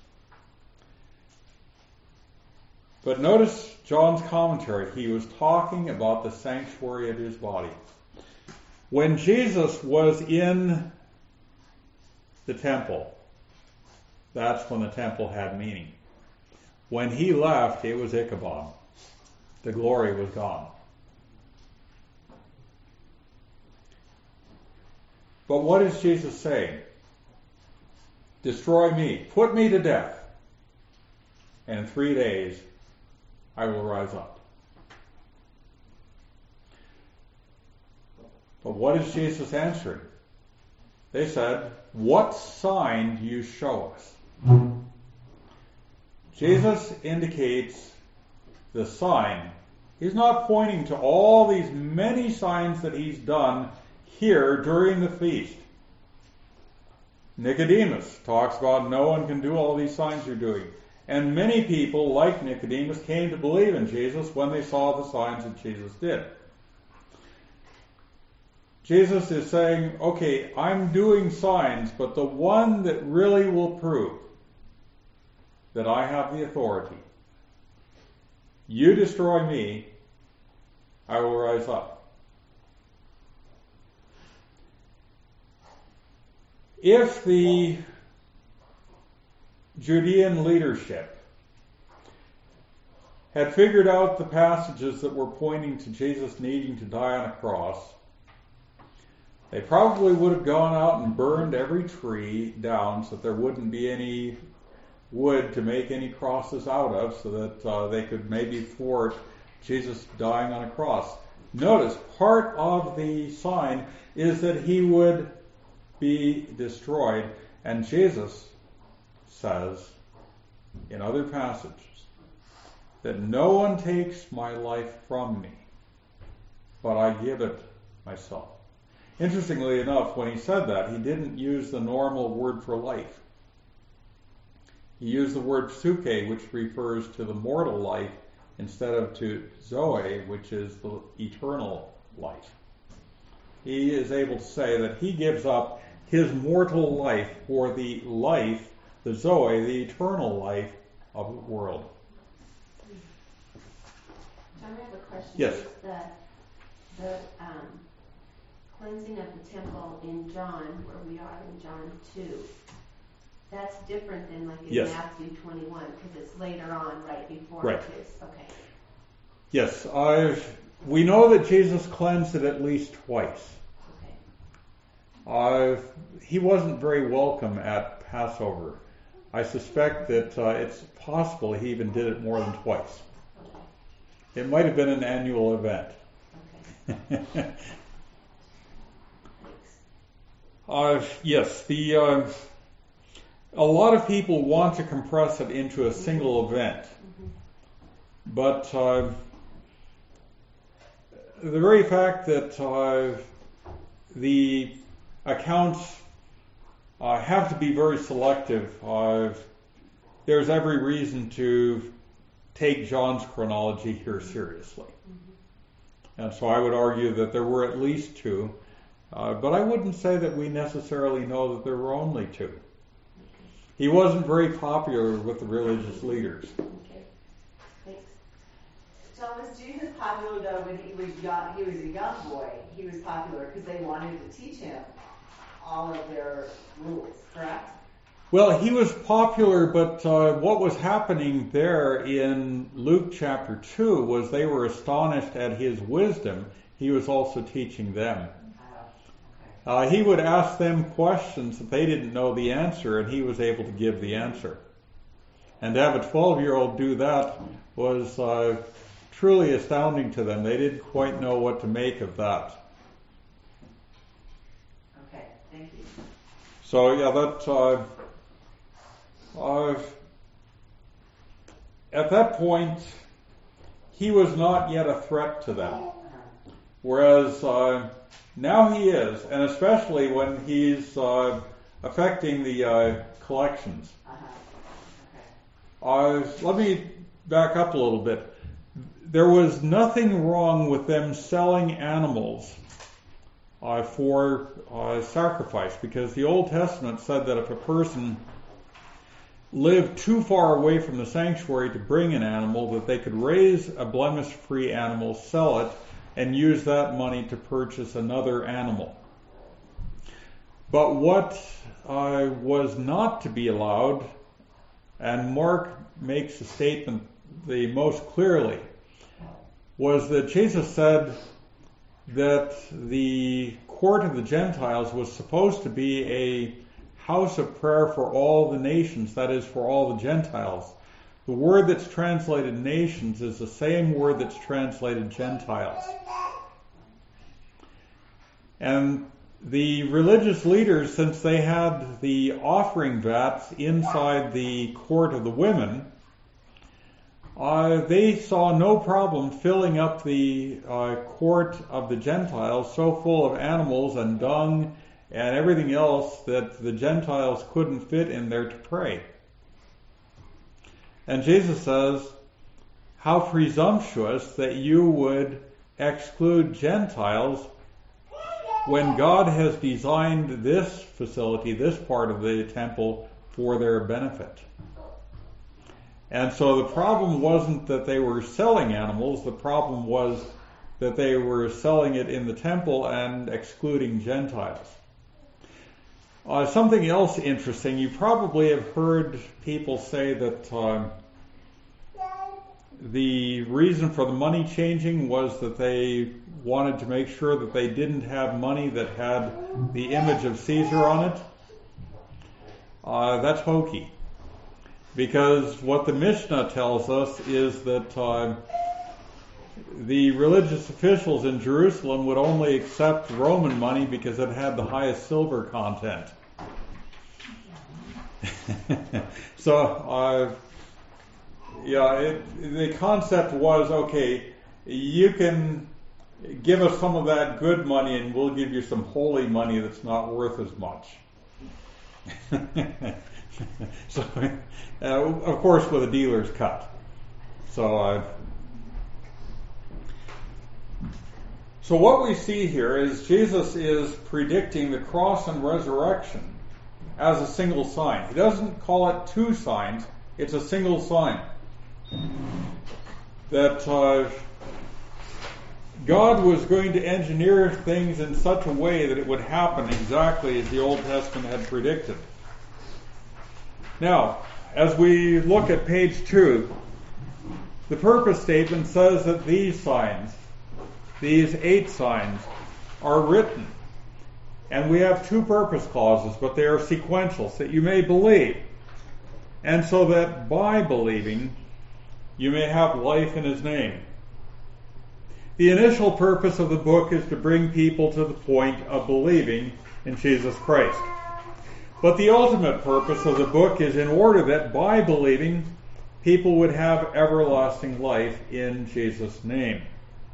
But notice John's commentary. He was talking about the sanctuary of his body. When Jesus was in the temple, that's when the temple had meaning. When he left, it was Ichabod. The glory was gone. But what is Jesus saying? Destroy me, put me to death, and in three days I will rise up. But what is Jesus answering? They said, what sign do you show us? Jesus indicates the sign. He's not pointing to all these many signs that he's done here during the feast. Nicodemus talks about no one can do all these signs you're doing. And many people, like Nicodemus, came to believe in Jesus when they saw the signs that Jesus did. Jesus is saying, okay, I'm doing signs, but the one that really will prove that I have the authority, you destroy me, I will rise up. If the Judean leadership had figured out the passages that were pointing to Jesus needing to die on a cross, they probably would have gone out and burned every tree down so that there wouldn't be any wood to make any crosses out of, so that uh, they could maybe thwart Jesus dying on a cross. Notice, part of the sign is that he would be destroyed, and Jesus says in other passages that no one takes my life from me, but I give it myself. Interestingly enough, when he said that, he didn't use the normal word for life. He used the word psuche, which refers to the mortal life, instead of to zoe, which is the eternal life. He is able to say that he gives up his mortal life for the life, the zoe, the eternal life of the world. John, I have a question. Yes. Is the, the um, cleansing of the temple in John, where we are in John two, that's different than like in yes. Matthew twenty-one, because it's later on, right before right. it is. Okay. Yes, I've, we know that Jesus cleansed it at least twice. Uh, he wasn't very welcome at Passover. I suspect that uh, it's possible he even did it more than twice. Okay. It might have been an annual event. Okay. uh, yes, the uh, a lot of people want to compress it into a single event, Mm-hmm. but uh, the very fact that uh, the accounts uh, have to be very selective. Uh, there's every reason to take John's chronology here seriously. Mm-hmm. And so I would argue that there were at least two, uh, but I wouldn't say that we necessarily know that there were only two. Okay. He wasn't very popular with the religious leaders. Okay. Thanks. So was Jesus popular though when he was young? He was a young boy. He was popular because they wanted to teach him all of their rules, correct? Well, he was popular, but uh, what was happening there in Luke chapter two was they were astonished at his wisdom. he was also teaching them. Oh, okay. Uh, he would ask them questions that they didn't know the answer, and he was able to give the answer. And to have a twelve-year-old do that was uh, truly astounding to them. They didn't quite know what to make of that. Okay, thank you. So yeah, that uh, uh, at that point, he was not yet a threat to them. Whereas uh, now he is, and especially when he's uh, affecting the uh, collections. Uh-huh. Okay. Uh, let me back up a little bit. There was nothing wrong with them selling animals uh, for uh, sacrifice, because the Old Testament said that if a person lived too far away from the sanctuary to bring an animal, that they could raise a blemish-free animal, sell it, and use that money to purchase another animal. But what uh, was not to be allowed, and Mark makes the statement the most clearly, was that Jesus said that the court of the Gentiles was supposed to be a house of prayer for all the nations, that is, for all the Gentiles. The word that's translated nations is the same word that's translated Gentiles. And the religious leaders, since they had the offering vats inside the court of the women, uh, they saw no problem filling up the uh, court of the Gentiles so full of animals and dung and everything else that the Gentiles couldn't fit in there to pray. And Jesus says, how presumptuous that you would exclude Gentiles when God has designed this facility, this part of the temple, for their benefit. And so the problem wasn't that they were selling animals, the problem was that they were selling it in the temple and excluding Gentiles. Uh, something else interesting, you probably have heard people say that uh, the reason for the money changing was that they wanted to make sure that they didn't have money that had the image of Caesar on it. Uh, that's hokey. Because what the Mishnah tells us is that uh, the religious officials in Jerusalem would only accept Roman money because it had the highest silver content. so, uh, yeah, it, the concept was, okay, you can give us some of that good money and we'll give you some holy money that's not worth as much. so, uh, of course, with a dealer's cut. So, uh, so what we see here is Jesus is predicting the cross and resurrection as a single sign. He doesn't call it two signs, it's a single sign. That uh, God was going to engineer things in such a way that it would happen exactly as the Old Testament had predicted. Now, as we look at page two, the purpose statement says that these signs, these eight signs, are written. And we have two purpose clauses, but they are sequential, so that you may believe. And so that by believing, you may have life in His name. The initial purpose of the book is to bring people to the point of believing in Jesus Christ. But the ultimate purpose of the book is in order that by believing, people would have everlasting life in Jesus' name.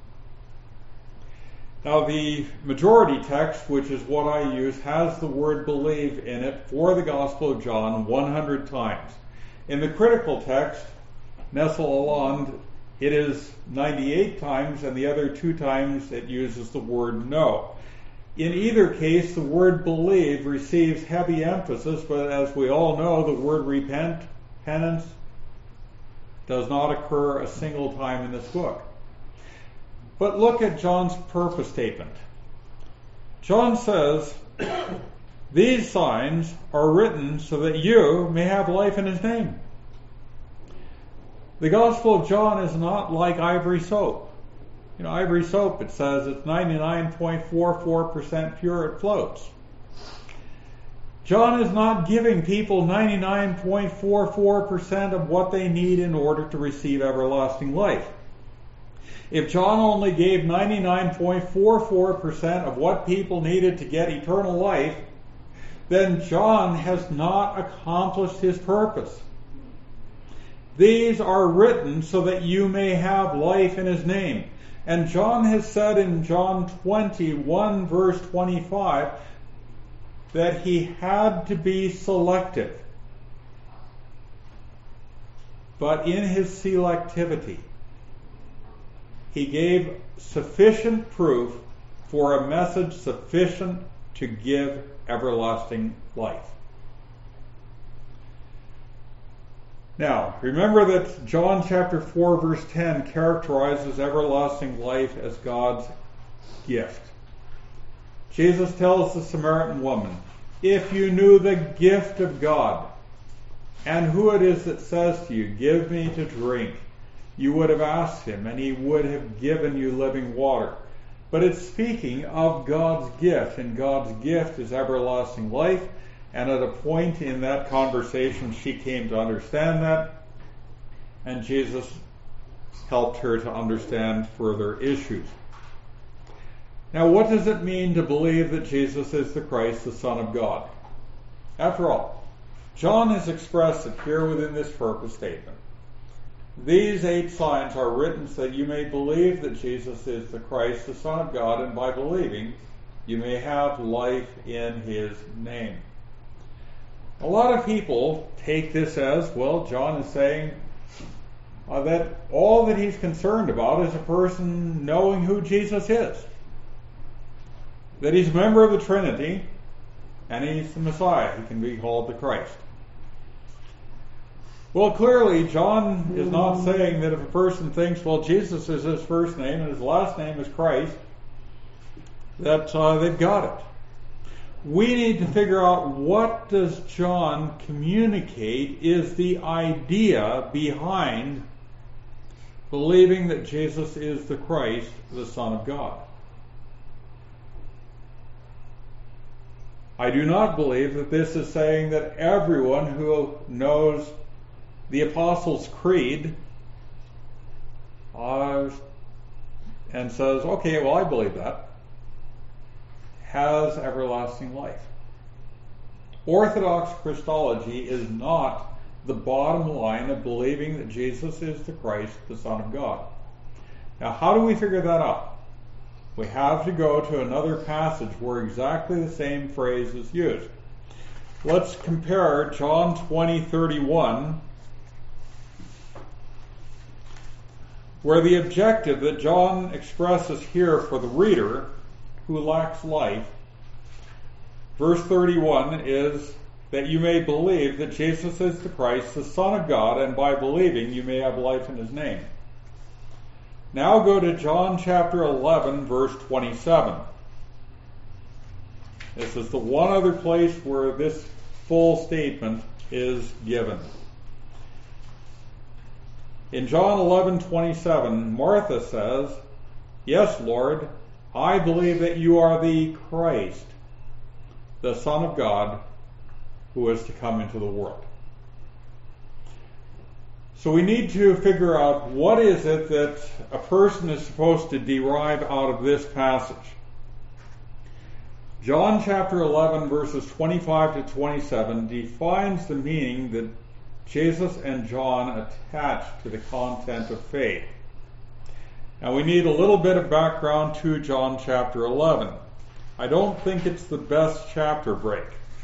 Now, the majority text, which is what I use, has the word believe in it for the Gospel of John one hundred times. In the critical text, Nestle Aland, it is ninety-eight times, and the other two times it uses the word know. In either case, the word believe receives heavy emphasis, but as we all know, the word repent, penance, does not occur a single time in this book. But look at John's purpose statement. John says, these signs are written so that you may have life in His name. The Gospel of John is not like ivory soap. You know, Ivory soap, it says it's ninety-nine point four four percent pure, it floats. John is not giving people ninety-nine point four four percent of what they need in order to receive everlasting life. If John only gave ninety-nine point four four percent of what people needed to get eternal life, then John has not accomplished his purpose. These are written so that you may have life in his name. And John has said in John twenty-one, verse twenty-five, that he had to be selective. But in his selectivity, he gave sufficient proof for a message sufficient to give everlasting life. Now, remember that John chapter four, verse ten characterizes everlasting life as God's gift. Jesus tells the Samaritan woman, if you knew the gift of God and who it is that says to you, give me to drink, you would have asked him and he would have given you living water. But it's speaking of God's gift, and God's gift is everlasting life. And at a point in that conversation, she came to understand that, and Jesus helped her to understand further issues. Now, what does it mean to believe that Jesus is the Christ, the Son of God? After all, John has expressed it here within this purpose statement. These eight signs are written so that you may believe that Jesus is the Christ, the Son of God, and by believing, you may have life in his name. A lot of people take this as, well, John is saying uh, that all that he's concerned about is a person knowing who Jesus is. That he's a member of the Trinity, and he's the Messiah. He can be called the Christ. Well, clearly, John is not saying that if a person thinks, well, Jesus is his first name and his last name is Christ, that uh, they've got it. We need to figure out what does John communicate is the idea behind believing that Jesus is the Christ, the Son of God. I do not believe that this is saying that everyone who knows the Apostles' Creed uh, and says, okay, well, I believe that, has everlasting life. Orthodox Christology is not the bottom line of believing that Jesus is the Christ, the Son of God. Now, how do we figure that out? We have to go to another passage where exactly the same phrase is used. Let's compare John twenty thirty-one, where the objective that John expresses here for the reader who lacks life, verse thirty-one is that you may believe that Jesus is the Christ, the Son of God, and by believing you may have life in his name. Now go to John chapter eleven, verse twenty-seven. This is the one other place where this full statement is given. In John eleven twenty-seven, Martha says, yes, Lord, I believe that you are the Christ, the Son of God, who is to come into the world. So we need to figure out what is it that a person is supposed to derive out of this passage. John chapter eleven, verses twenty-five to twenty-seven defines the meaning that Jesus and John attach to the content of faith. Now we need a little bit of background to John chapter eleven. I don't think it's the best chapter break.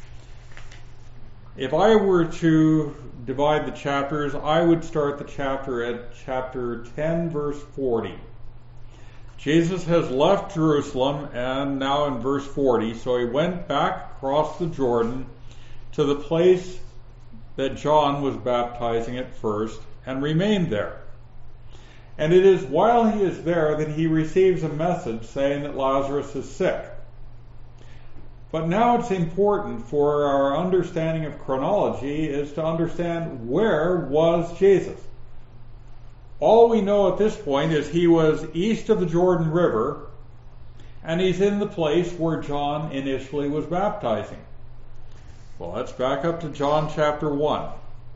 If I were to divide the chapters, I would start the chapter at chapter ten, verse forty. Jesus has left Jerusalem, and now in verse forty, so he went back across the Jordan to the place that John was baptizing at first, and remained there. And it is while he is there that he receives a message saying that Lazarus is sick. But now it's important for our understanding of chronology is to understand where was Jesus. all we know at this point is he was east of the Jordan River, and he's in the place where John initially was baptizing. Well, let's back up to John chapter one.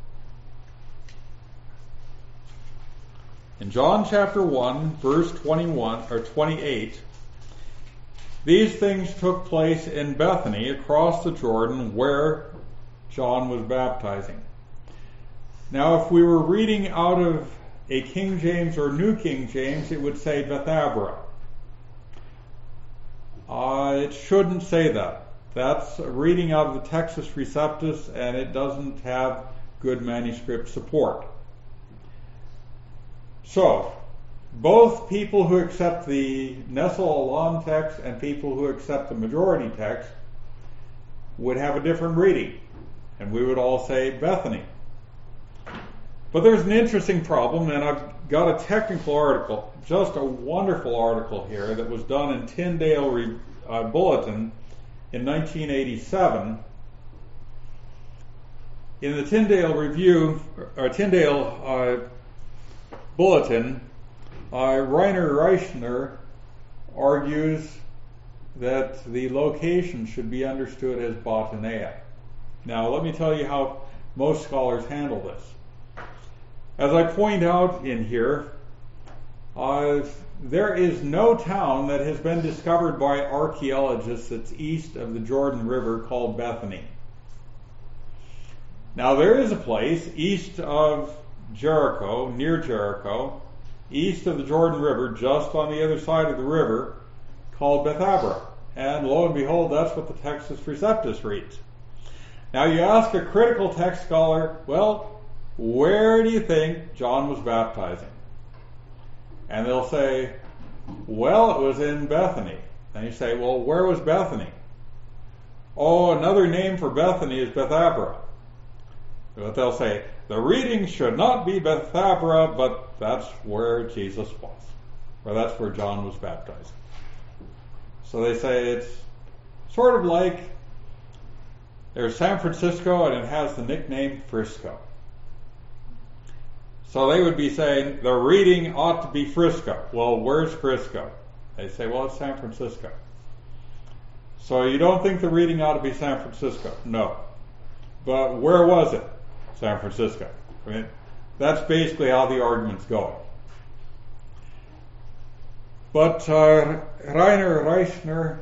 In John chapter one, verse twenty-one or twenty-eight, these things took place in Bethany across the Jordan where John was baptizing. Now, if we were reading out of a King James or New King James, it would say Bethabara. Uh, it shouldn't say that. That's a reading out of the Textus Receptus, and it doesn't have good manuscript support. So, both people who accept the Nestle Aland text and people who accept the majority text would have a different reading, and we would all say Bethany. But there's an interesting problem, and I've got a technical article, just a wonderful article here that was done in Tyndale Re- uh, Bulletin in nineteen eighty-seven. In the Tyndale Review, or Tyndale uh, Bulletin, uh, Rainer Reichner argues that the location should be understood as Botania. Now, let me tell you how most scholars handle this. As I point out in here, uh, there is no town that has been discovered by archaeologists that's east of the Jordan River called Bethany. Now, there is a place east of Jericho, near Jericho, east of the Jordan River, just on the other side of the river, called Bethabara. And lo and behold, that's what the Textus Receptus reads. Now, you ask a critical text scholar, well, where do you think John was baptizing? And they'll say, well, it was in Bethany. And you say, well, where was Bethany? Oh, another name for Bethany is Bethabara. But they'll say, the reading should not be Bethabara, but that's where Jesus was. Or that's where John was baptizing. So they say it's sort of like there's San Francisco and it has the nickname Frisco. So they would be saying, the reading ought to be Frisco. Well, where's Frisco? They say, well, it's San Francisco. So you don't think the reading ought to be San Francisco? No. But where was it? San Francisco. I mean, that's basically how the argument's going. But uh, Rainer Reichner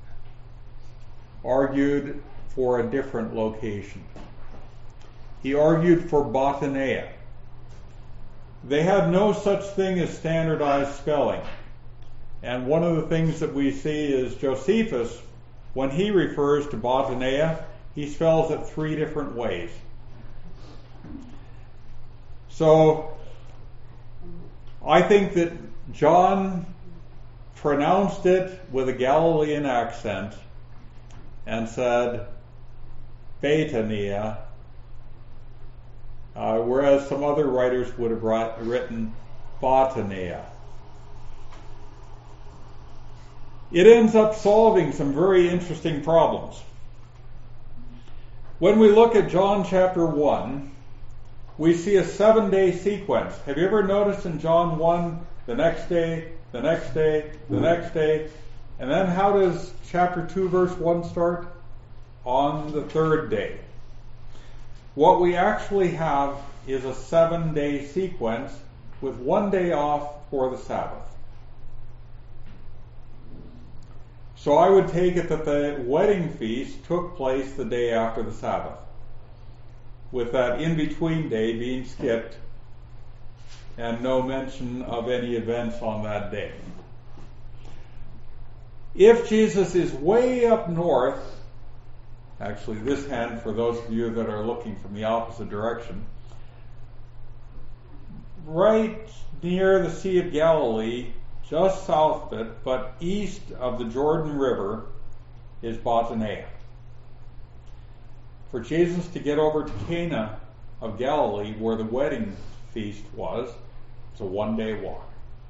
argued for a different location. He argued for Botania. They had no such thing as standardized spelling. And one of the things that we see is Josephus, when he refers to Botania, he spells it three different ways. So, I think that John pronounced it with a Galilean accent and said Betania, uh, whereas some other writers would have written Botania. It ends up solving some very interesting problems. When we look at John chapter one, we see a seven-day sequence. Have you ever noticed in John one, the next day, the next day, the next day, and then how does chapter two, verse one start? On the third day. What we actually have is a seven-day sequence with one day off for the Sabbath. So I would take it that the wedding feast took place the day after the Sabbath, with that in-between day being skipped and no mention of any events on that day. If Jesus is way up north, actually this hand for those of you that are looking from the opposite direction, right near the Sea of Galilee, just south of it, but east of the Jordan River, is Botania. For Jesus to get over to Cana of Galilee, where the wedding feast was, it's a one-day walk.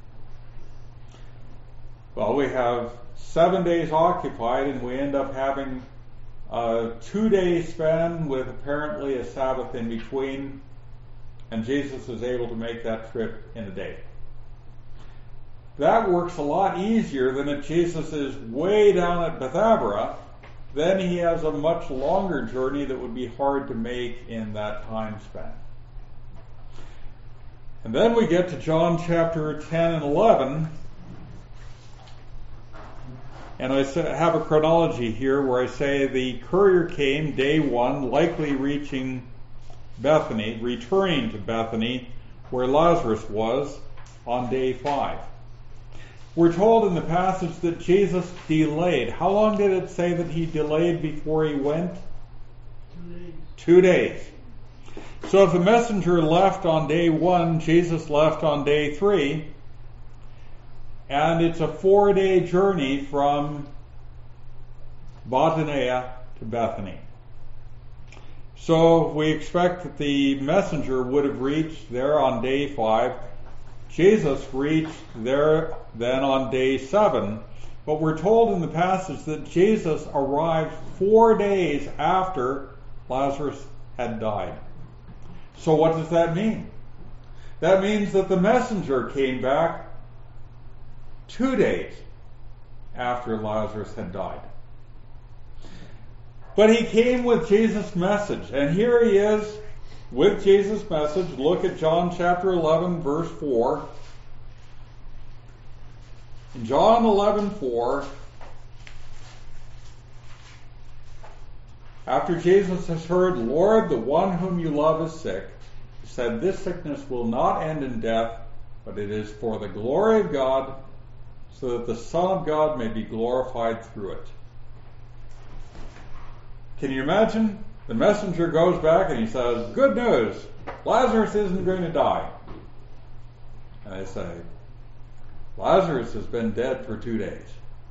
Well, we have seven days occupied, and we end up having a two-day span with apparently a Sabbath in between, and Jesus is able to make that trip in a day. That works a lot easier than if Jesus is way down at Bethabara. Then he has a much longer journey that would be hard to make in that time span. And then we get to John chapter ten and eleven. And I have a chronology here where I say the courier came day one, likely reaching Bethany, returning to Bethany, where Lazarus was, on day five. We're told in the passage that Jesus delayed. How long did it say that he delayed before he went? Two days. Two days. So if the messenger left on day one, Jesus left on day three, and it's a four-day journey from Bethania to Bethany. So we expect that the messenger would have reached there on day five. Jesus reached there then on day seven. But we're told in the passage that Jesus arrived four days after Lazarus had died. So what does that mean? That means that the messenger came back two days after Lazarus had died. But he came with Jesus' message, and here he is with Jesus' message. Look at John chapter eleven, verse four. In John eleven four, after Jesus has heard, "Lord, the one whom you love is sick," he said, "This sickness will not end in death, but it is for the glory of God, so that the Son of God may be glorified through it." Can you imagine? The messenger goes back and he says, "Good news, Lazarus isn't going to die." And they say, "Lazarus has been dead for two days."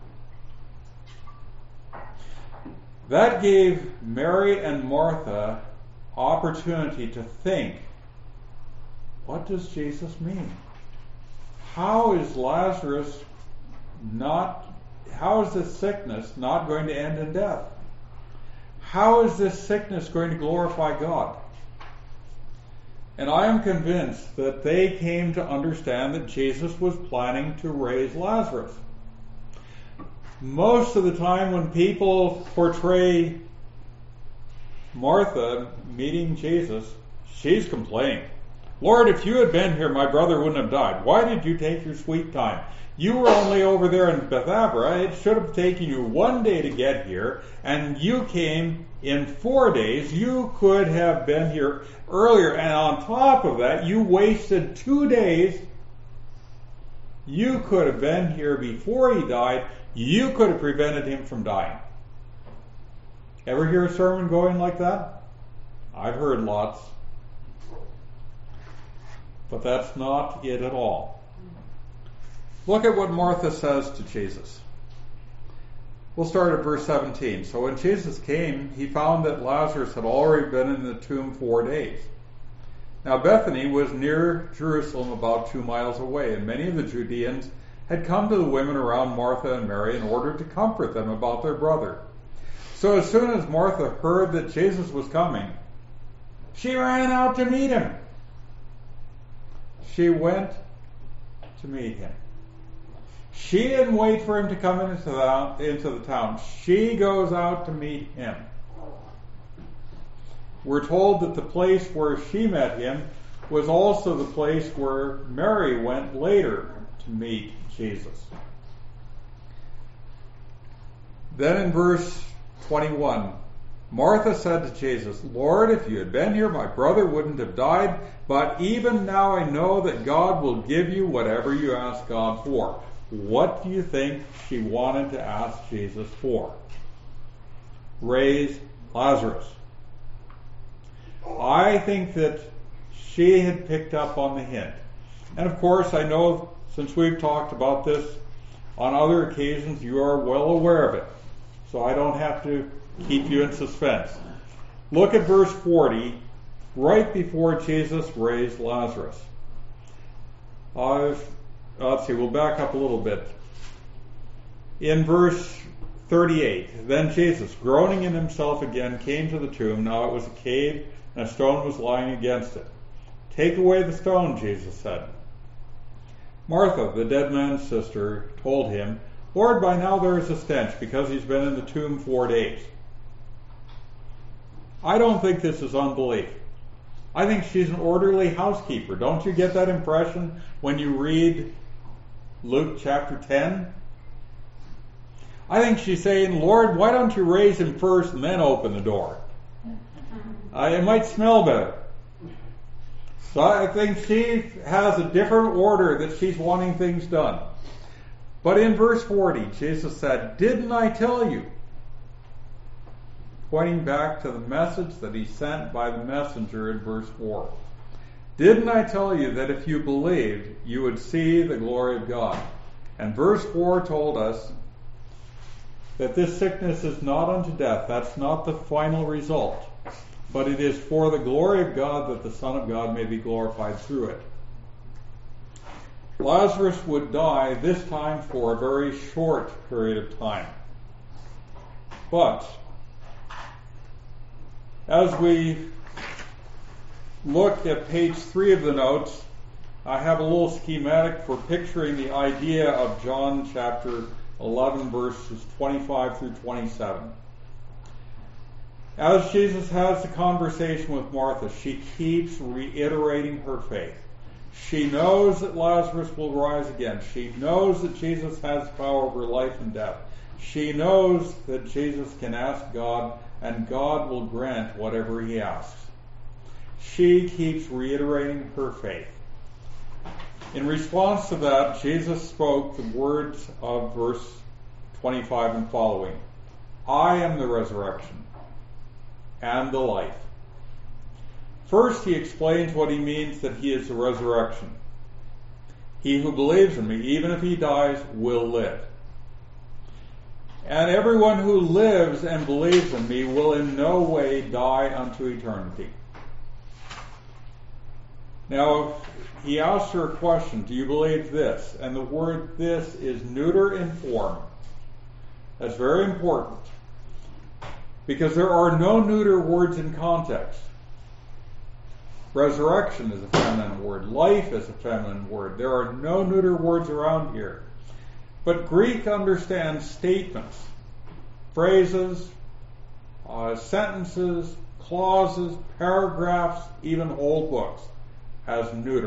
That gave Mary and Martha opportunity to think, what does Jesus mean? How is Lazarus not, how is this sickness not going to end in death? How is this sickness going to glorify God? And I am convinced that they came to understand that Jesus was planning to raise Lazarus. Most of the time when people portray Martha meeting Jesus, she's complaining. "Lord, if you had been here, my brother wouldn't have died. Why did you take your sweet time? You were only over there in Bethabara. It should have taken you one day to get here, and you came in four days. You could have been here earlier, and on top of that, you wasted two days. You could have been here before he died. You could have prevented him from dying." Ever hear a sermon going like that? I've heard lots. But that's not it at all. Look at what Martha says to Jesus. We'll start at verse seventeen. "So when Jesus came, he found that Lazarus had already been in the tomb four days. Now Bethany was near Jerusalem, about two miles away, and many of the Judeans had come to the women around Martha and Mary in order to comfort them about their brother. So as soon as Martha heard that Jesus was coming, she ran out to meet him." She went to meet him. She didn't wait for him to come into the, into the town. She goes out to meet him. We're told that the place where she met him was also the place where Mary went later to meet Jesus. Then in verse twenty-one, Martha said to Jesus, "Lord, if you had been here, my brother wouldn't have died, but even now I know that God will give you whatever you ask God for." What do you think she wanted to ask Jesus for? Raise Lazarus. I think that she had picked up on the hint. And of course, I know since we've talked about this on other occasions, you are well aware of it. So I don't have to keep you in suspense. Look at verse forty, right before Jesus raised Lazarus. Uh, let's see, we'll back up a little bit. In verse thirty-eight, "Then Jesus, groaning in himself again, came to the tomb. Now it was a cave, and a stone was lying against it. "Take away the stone," Jesus said. Martha, the dead man's sister, told him, "Lord, by now there is a stench because he's been in the tomb four days." I don't think this is unbelief. I think she's an orderly housekeeper. Don't you get that impression when you read Luke chapter ten? I think she's saying, "Lord, why don't you raise him first and then open the door? Uh, it might smell better." So I think she has a different order that she's wanting things done. But in verse forty, Jesus said, "Didn't I tell you?" Pointing back to the message that he sent by the messenger in verse four. "Didn't I tell you that if you believed, you would see the glory of God?" And verse four told us that this sickness is not unto death. That's not the final result. But it is for the glory of God, that the Son of God may be glorified through it. Lazarus would die this time for a very short period of time. But as we look at page three of the notes, I have a little schematic for picturing the idea of John chapter eleven, verses twenty-five through twenty-seven. As Jesus has the conversation with Martha, she keeps reiterating her faith. She knows that Lazarus will rise again. She knows that Jesus has power over life and death. She knows that Jesus can ask God, and God will grant whatever he asks. She keeps reiterating her faith. In response to that, Jesus spoke the words of verse twenty-five and following. "I am the resurrection and the life." First, he explains what he means that he is the resurrection. "He who believes in me, even if he dies, will live. And everyone who lives and believes in me will in no way die unto eternity." Now, he asks her a question, "Do you believe this?" And the word "this" is neuter in form. That's very important, because there are no neuter words in context. Resurrection is a feminine word. Life is a feminine word. There are no neuter words around here. But Greek understands statements, phrases, uh, sentences, clauses, paragraphs, even whole books as neuter.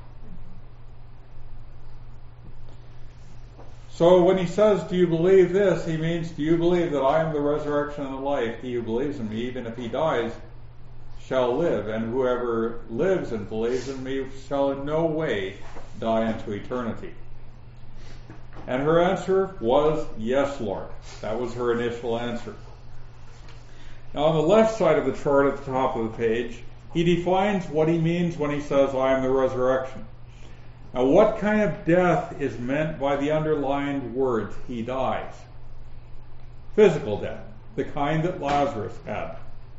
So when he says, "Do you believe this?" he means, do you believe that I am the resurrection and the life? He who believes in me, even if he dies, shall live, and whoever lives and believes in me shall in no way die unto eternity. And her answer was, "Yes, Lord." That was her initial answer. Now on the left side of the chart at the top of the page, he defines what he means when he says, "I am the resurrection." Now what kind of death is meant by the underlined words, "he dies"? Physical death, the kind that Lazarus had.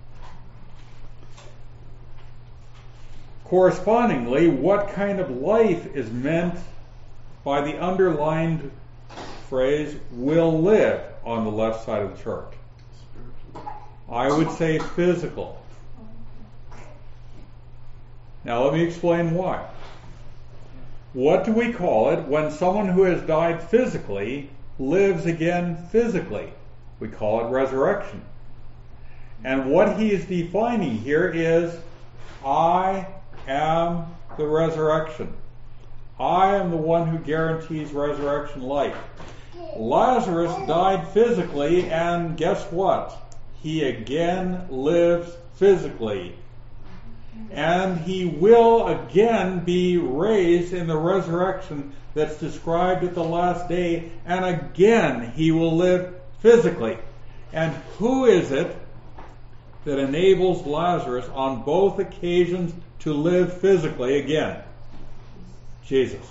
Correspondingly, what kind of life is meant by the underlined phrase, "will live," on the left side of the chart? I would say physical. Now let me explain why. What do we call it when someone who has died physically lives again physically? We call it resurrection. And what he is defining here is, I am the resurrection. I am the one who guarantees resurrection life. Lazarus died physically, and guess what? He again lives physically. And he will again be raised in the resurrection that's described at the last day, and again he will live physically. And who is it that enables Lazarus on both occasions to live physically again? Jesus.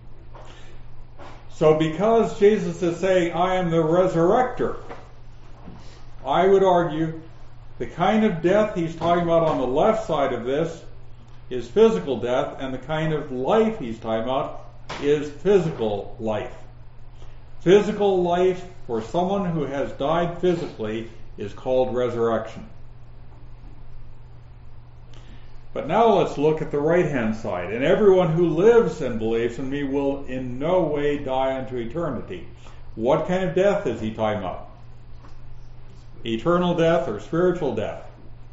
So because Jesus is saying, I am the resurrector, I would argue the kind of death he's talking about on the left side of this is physical death, and the kind of life he's talking about is physical life. Physical life for someone who has died physically is called resurrection. But now let's look at the right-hand side. And everyone who lives and believes in me will in no way die unto eternity. What kind of death is he talking about? Eternal death or spiritual death?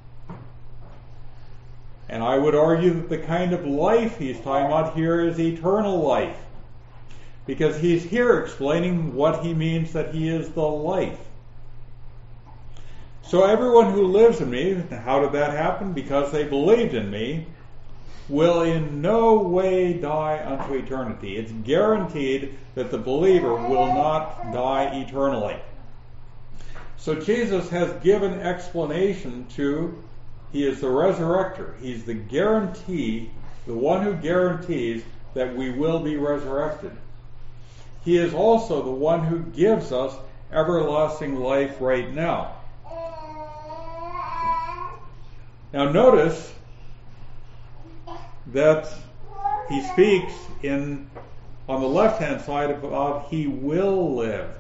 And I would argue that the kind of life he's talking about here is eternal life. Because he's here explaining what he means that he is the life. So everyone who lives in me, how did that happen? Because they believed in me, will in no way die unto eternity. It's guaranteed that the believer will not die eternally. So Jesus has given explanation to, he is the resurrector. He's the guarantee, the one who guarantees that we will be resurrected. He is also the one who gives us everlasting life right now. Now notice that he speaks in on the left-hand side about he will live.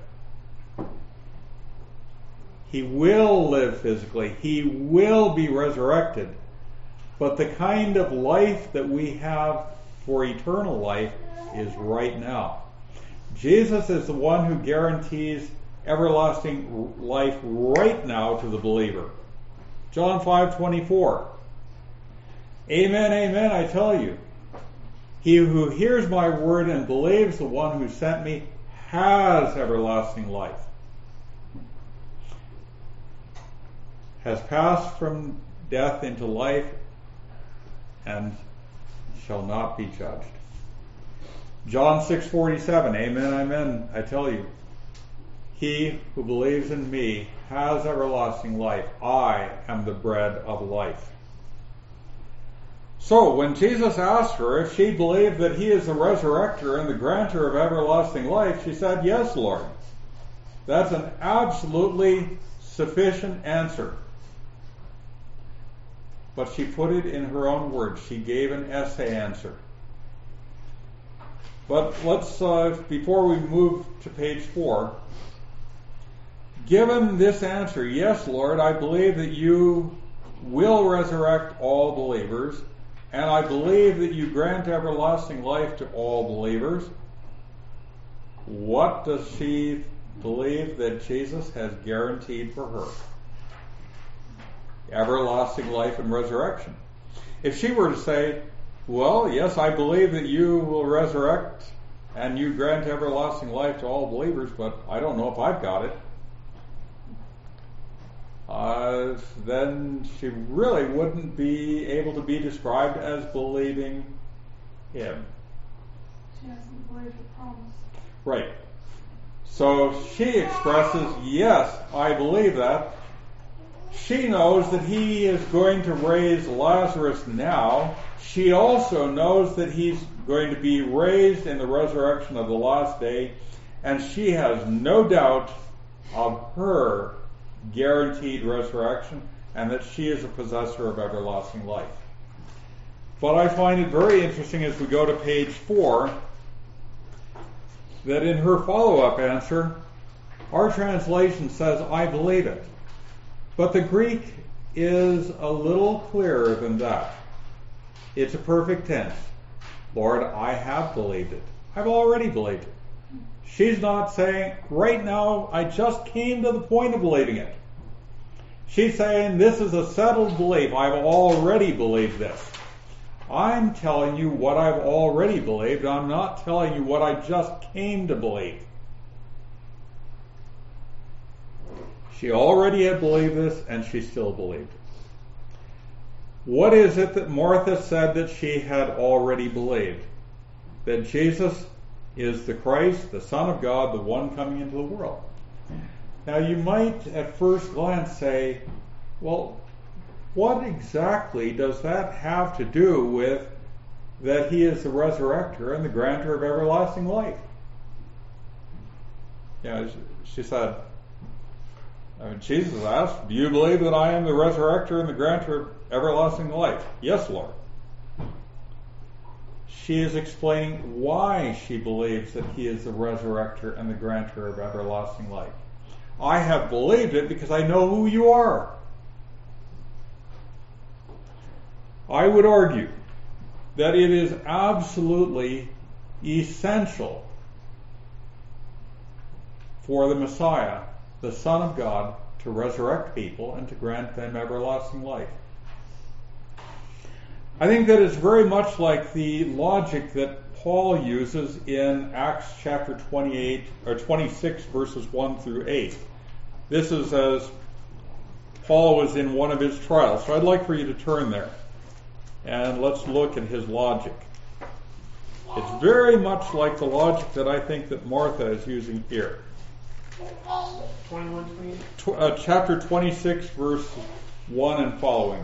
He will live physically. He will be resurrected. But the kind of life that we have for eternal life is right now. Jesus is the one who guarantees everlasting life right now to the believer. John five twenty-four. Amen, amen, I tell you. He who hears my word and believes the one who sent me has everlasting life. Has passed from death into life and shall not be judged. John six forty-seven. Amen, amen, I tell you. He who believes in me has everlasting life. I am the bread of life. So, when Jesus asked her if she believed that he is the resurrector and the granter of everlasting life, she said, yes, Lord. That's an absolutely sufficient answer. But she put it in her own words. She gave an essay answer. But let's, uh, before we move to page four, given this answer, yes, Lord, I believe that you will resurrect all believers, and I believe that you grant everlasting life to all believers. What does she believe that Jesus has guaranteed for her? Everlasting life and resurrection. If she were to say, well, yes, I believe that you will resurrect and you grant everlasting life to all believers, but I don't know if I've got it, Uh, then she really wouldn't be able to be described as believing him. She hasn't believed the promise. Right. So she expresses, yes, I believe that. She knows that he is going to raise Lazarus now. She also knows that he's going to be raised in the resurrection of the last day, and she has no doubt of her guaranteed resurrection and that she is a possessor of everlasting life. But I find it very interesting as we go to page four that in her follow-up answer, our translation says, I believe it. But the Greek is a little clearer than that. It's a perfect tense. Lord, I have believed it. I've already believed it. She's not saying, right now, I just came to the point of believing it. She's saying, this is a settled belief. I've already believed this. I'm telling you what I've already believed. I'm not telling you what I just came to believe. She already had believed this, and she still believed it. What is it that Martha said that she had already believed? That Jesus is the Christ, the Son of God, the one coming into the world. Now you might at first glance say, well, what exactly does that have to do with that he is the resurrector and the granter of everlasting life? Yeah, she said, I mean, Jesus asked, do you believe that I am the resurrector and the granter of everlasting life? Yes, Lord. She is explaining why she believes that he is the resurrector and the granter of everlasting life. I have believed it because I know who you are. I would argue that it is absolutely essential for the Messiah, the Son of God, to resurrect people and to grant them everlasting life. I think that it's very much like the logic that Paul uses in Acts chapter twenty-eight or twenty-six verses one through eight. This is as Paul was in one of his trials. So I'd like for you to turn there and let's look at his logic. It's very much like the logic that I think that Martha is using here. twenty-one, twenty-eight Tw- uh, chapter twenty-six, verse one and following.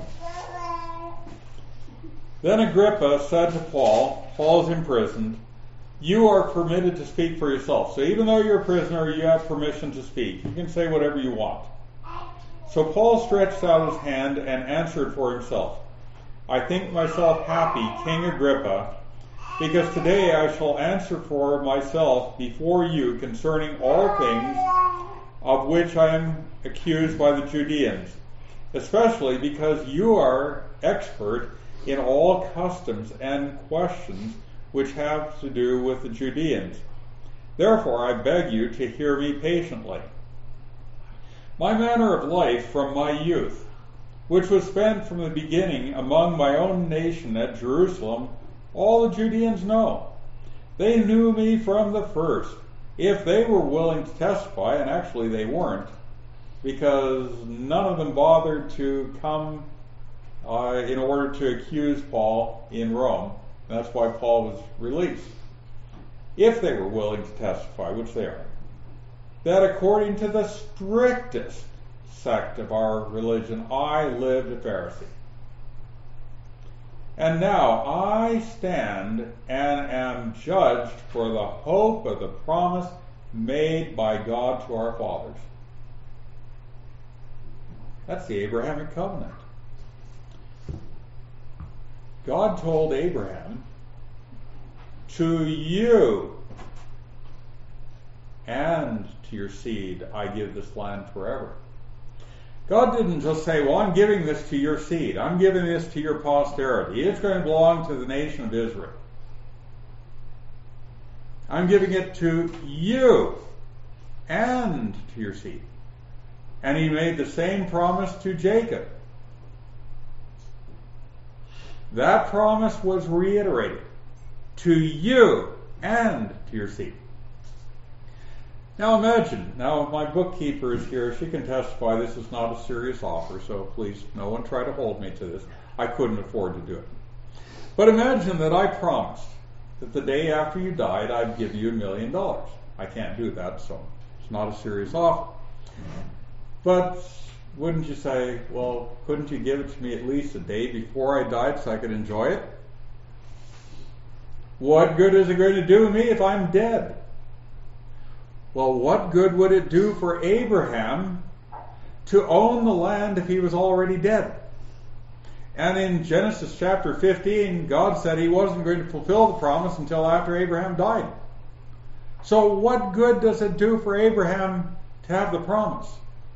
Then Agrippa said to Paul, Paul is imprisoned, you are permitted to speak for yourself. So even though you're a prisoner, you have permission to speak. You can say whatever you want. So Paul stretched out his hand and answered for himself. I think myself happy, King Agrippa, because today I shall answer for myself before you concerning all things of which I am accused by the Judeans, especially because you are expert in all customs and questions which have to do with the Judeans. Therefore I beg you to hear me patiently. My manner of life from my youth, which was spent from the beginning among my own nation at Jerusalem, all the Judeans know. They knew me from the first. If they were willing to testify, and actually they weren't, because none of them bothered to come uh, in order to accuse Paul in Rome. That's why Paul was released. If they were willing to testify, which they are, that according to the strictest sect of our religion, I lived a Pharisee. And now I stand and am judged for the hope of the promise made by God to our fathers. That's the Abrahamic covenant. God told Abraham, to you and to your seed I give this land forever. God didn't just say, well, I'm giving this to your seed. I'm giving this to your posterity. It's going to belong to the nation of Israel. I'm giving it to you and to your seed. And he made the same promise to Jacob. That promise was reiterated to you and to your seed. Now imagine, now my bookkeeper is here, she can testify this is not a serious offer, so please no one try to hold me to this. I couldn't afford to do it. But imagine that I promised that the day after you died I'd give you a million dollars. I can't do that, so it's not a serious offer. But wouldn't you say, well, couldn't you give it to me at least a day before I died so I could enjoy it? What good is it going to do me if I'm dead? Well, what good would it do for Abraham to own the land if he was already dead? And in Genesis chapter fifteen, God said he wasn't going to fulfill the promise until after Abraham died. So what good does it do for Abraham to have the promise?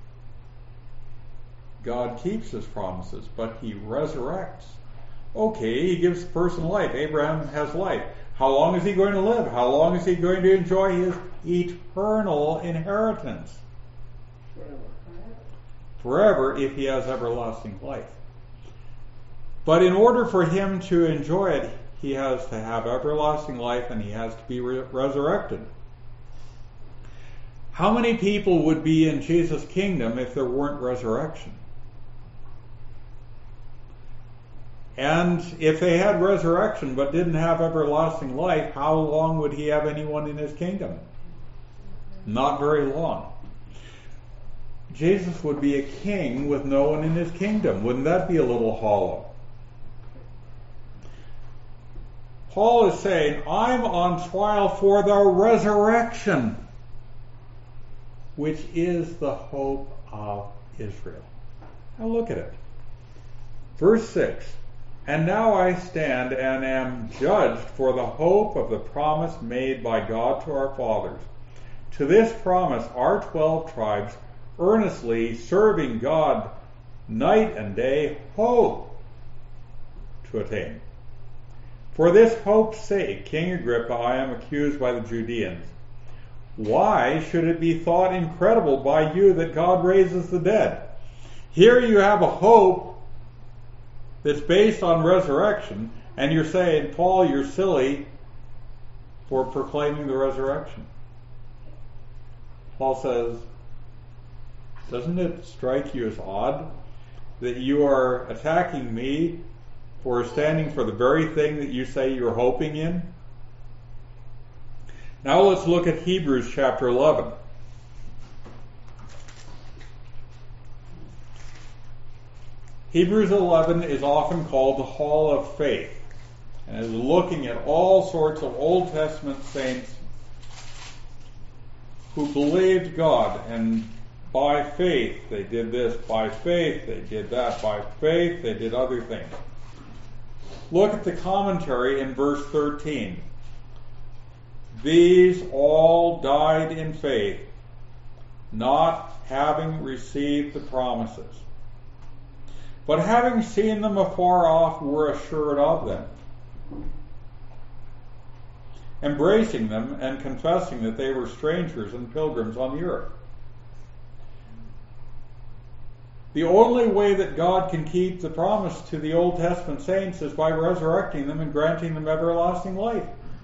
God keeps his promises, but he resurrects. Okay, he gives the person life. Abraham has life. How long is he going to live? How long is he going to enjoy his eternal inheritance? Forever. Forever, if he has everlasting life. But in order for him to enjoy it, he has to have everlasting life and he has to be re- resurrected. How many people would be in Jesus' kingdom if there weren't resurrection? And if they had resurrection but didn't have everlasting life, how long would he have anyone in his kingdom? Not very long. Jesus would be a king with no one in his kingdom. Wouldn't that be a little hollow? Paul is saying, I'm on trial for the resurrection, which is the hope of Israel. Now look at it. Verse six. And now I stand and am judged for the hope of the promise made by God to our fathers. To this promise our twelve tribes, earnestly serving God night and day, hope to attain. For this hope's sake, King Agrippa, I am accused by the Judeans. Why should it be thought incredible by you that God raises the dead? Here you have a hope that's based on resurrection, and you're saying, Paul, you're silly for proclaiming the resurrection. Paul says, doesn't it strike you as odd that you are attacking me for standing for the very thing that you say you're hoping in? Now let's look at Hebrews chapter eleven. Hebrews eleven is often called the Hall of Faith, and is looking at all sorts of Old Testament saints who believed God, and by faith they did this, by faith they did that, by faith they did other things. Look at the commentary in verse thirteen. These all died in faith, not having received the promises, but having seen them afar off were assured of them, embracing them and confessing that they were strangers and pilgrims on the earth. The only way that God can keep the promise to the Old Testament saints is by resurrecting them and granting them everlasting life.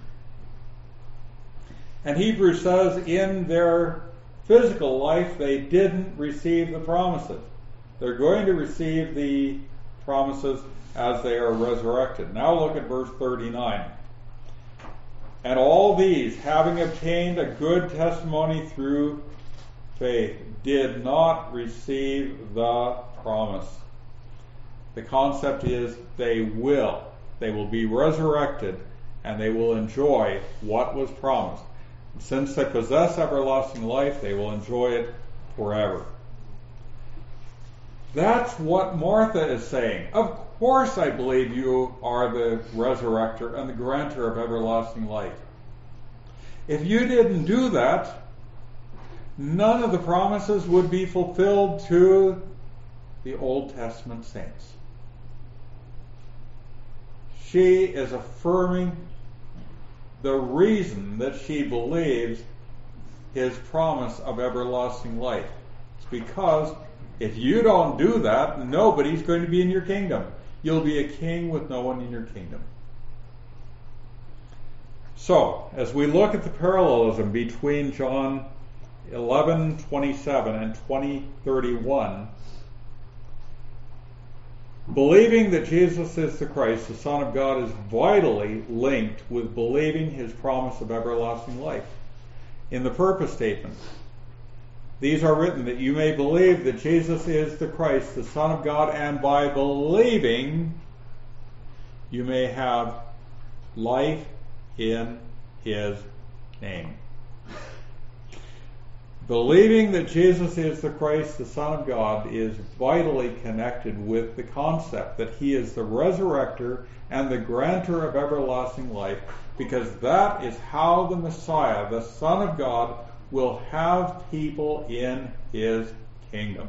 And Hebrews says in their physical life they didn't receive the promises. They're going to receive the promises as they are resurrected. Now look at verse thirty-nine. And all these, having obtained a good testimony through faith, did not receive the promise. The concept is they will. They will be resurrected and they will enjoy what was promised. Since they possess everlasting life, they will enjoy it forever. That's what Martha is saying. Of course I believe you are the resurrector and the grantor of everlasting life. If you didn't do that, none of the promises would be fulfilled to the Old Testament saints. She is affirming the reason that she believes his promise of everlasting life. It's because if you don't do that, nobody's going to be in your kingdom. You'll be a king with no one in your kingdom. So, as we look at the parallelism between John eleven twenty-seven and twenty thirty-one, believing that Jesus is the Christ, the Son of God, is vitally linked with believing his promise of everlasting life. In the purpose statement, these are written that you may believe that Jesus is the Christ, the Son of God, and by believing you may have life in his name. Believing that Jesus is the Christ, the Son of God, is vitally connected with the concept that he is the resurrector and the grantor of everlasting life, because that is how the Messiah, the Son of God, will have people in his kingdom.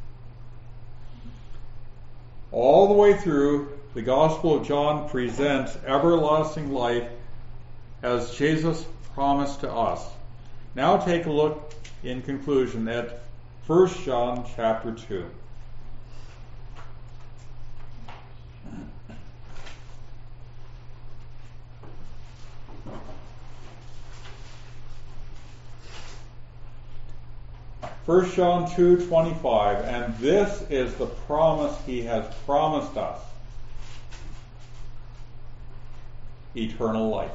All the way through, the Gospel of John presents everlasting life as Jesus promised to us. Now take a look in conclusion at First John chapter two. First John two twenty-five, and this is the promise he has promised us. Eternal life.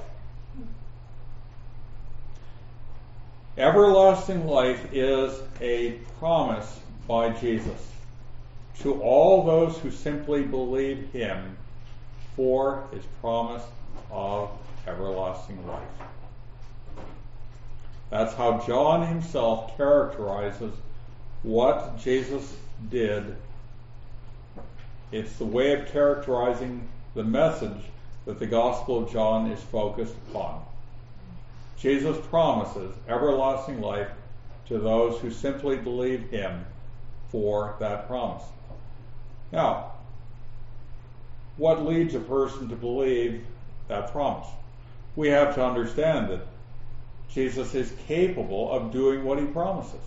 Everlasting life is a promise by Jesus to all those who simply believe him for his promise of everlasting life. That's how John himself characterizes what Jesus did. It's the way of characterizing the message that the Gospel of John is focused upon. Jesus promises everlasting life to those who simply believe him for that promise. Now, what leads a person to believe that promise? We have to understand that Jesus is capable of doing what he promises.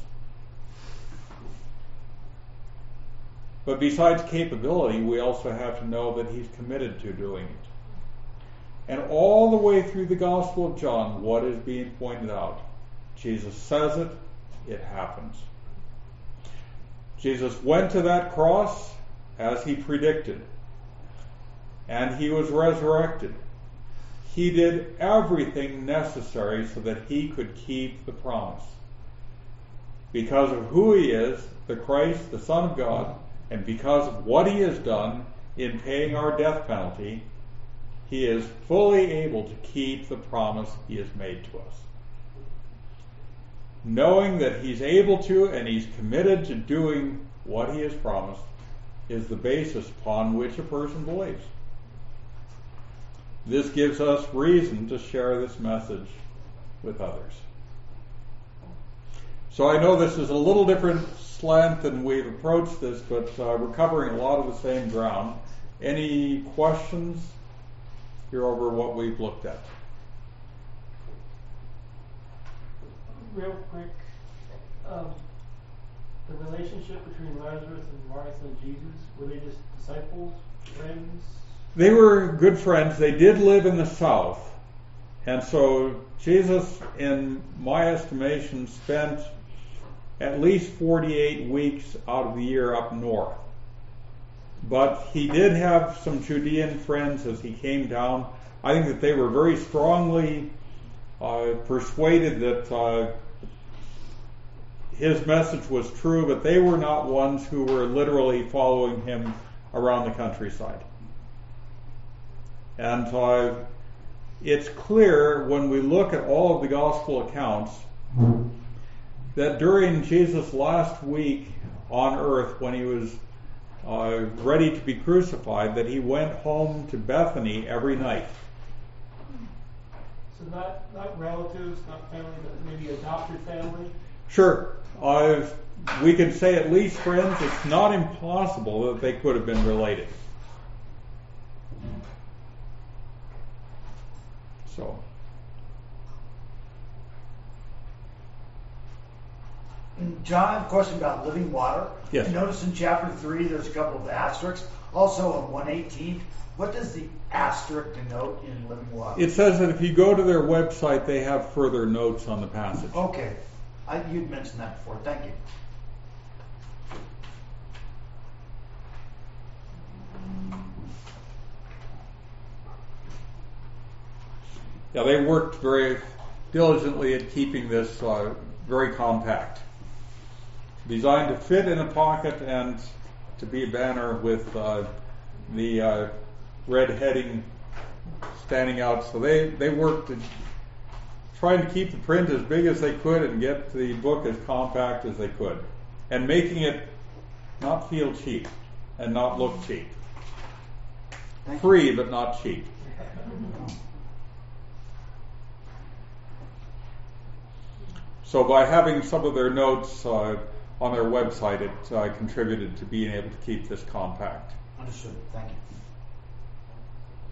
But besides capability, we also have to know that he's committed to doing it. And all the way through the Gospel of John, what is being pointed out? Jesus says it, it happens. Jesus went to that cross as he predicted, and he was resurrected. He did everything necessary so that he could keep the promise. Because of who he is, the Christ, the Son of God, and because of what he has done in paying our death penalty, he is fully able to keep the promise he has made to us. Knowing that he's able to and he's committed to doing what he has promised is the basis upon which a person believes. This gives us reason to share this message with others. So I know this is a little different slant than we've approached this, but uh, we're covering a lot of the same ground. Any questions here over what we've looked at? Real quick, um, the relationship between Lazarus and Martha and Jesus, were they just disciples, friends? They were good friends. They did live in the south. And so Jesus, in my estimation, spent at least forty-eight weeks out of the year up north. But he did have some Judean friends as he came down. I think that they were very strongly uh, persuaded that uh, his message was true, but they were not ones who were literally following him around the countryside. And uh, it's clear when we look at all of the gospel accounts that during Jesus' last week on earth, when he was uh, ready to be crucified, that he went home to Bethany every night. So not, not relatives, not family, but maybe adopted family? Sure. Uh, we could say at least friends. It's not impossible that they could have been related. So. John, question about living water. Yes. Notice in chapter three there's a couple of asterisks. Also on one eighteen, what does the asterisk denote in living water? It says that if you go to their website, they have further notes on the passage. Okay. I, you'd mentioned that before. Thank you. Yeah, they worked very diligently at keeping this uh, very compact. Designed to fit in a pocket and to be a banner with uh, the uh, red heading standing out. So they, they worked at trying to keep the print as big as they could and get the book as compact as they could. And making it not feel cheap and not look cheap. Thank Free, you. but not cheap. So by having some of their notes uh, on their website, it uh, contributed to being able to keep this compact. Understood. Thank you.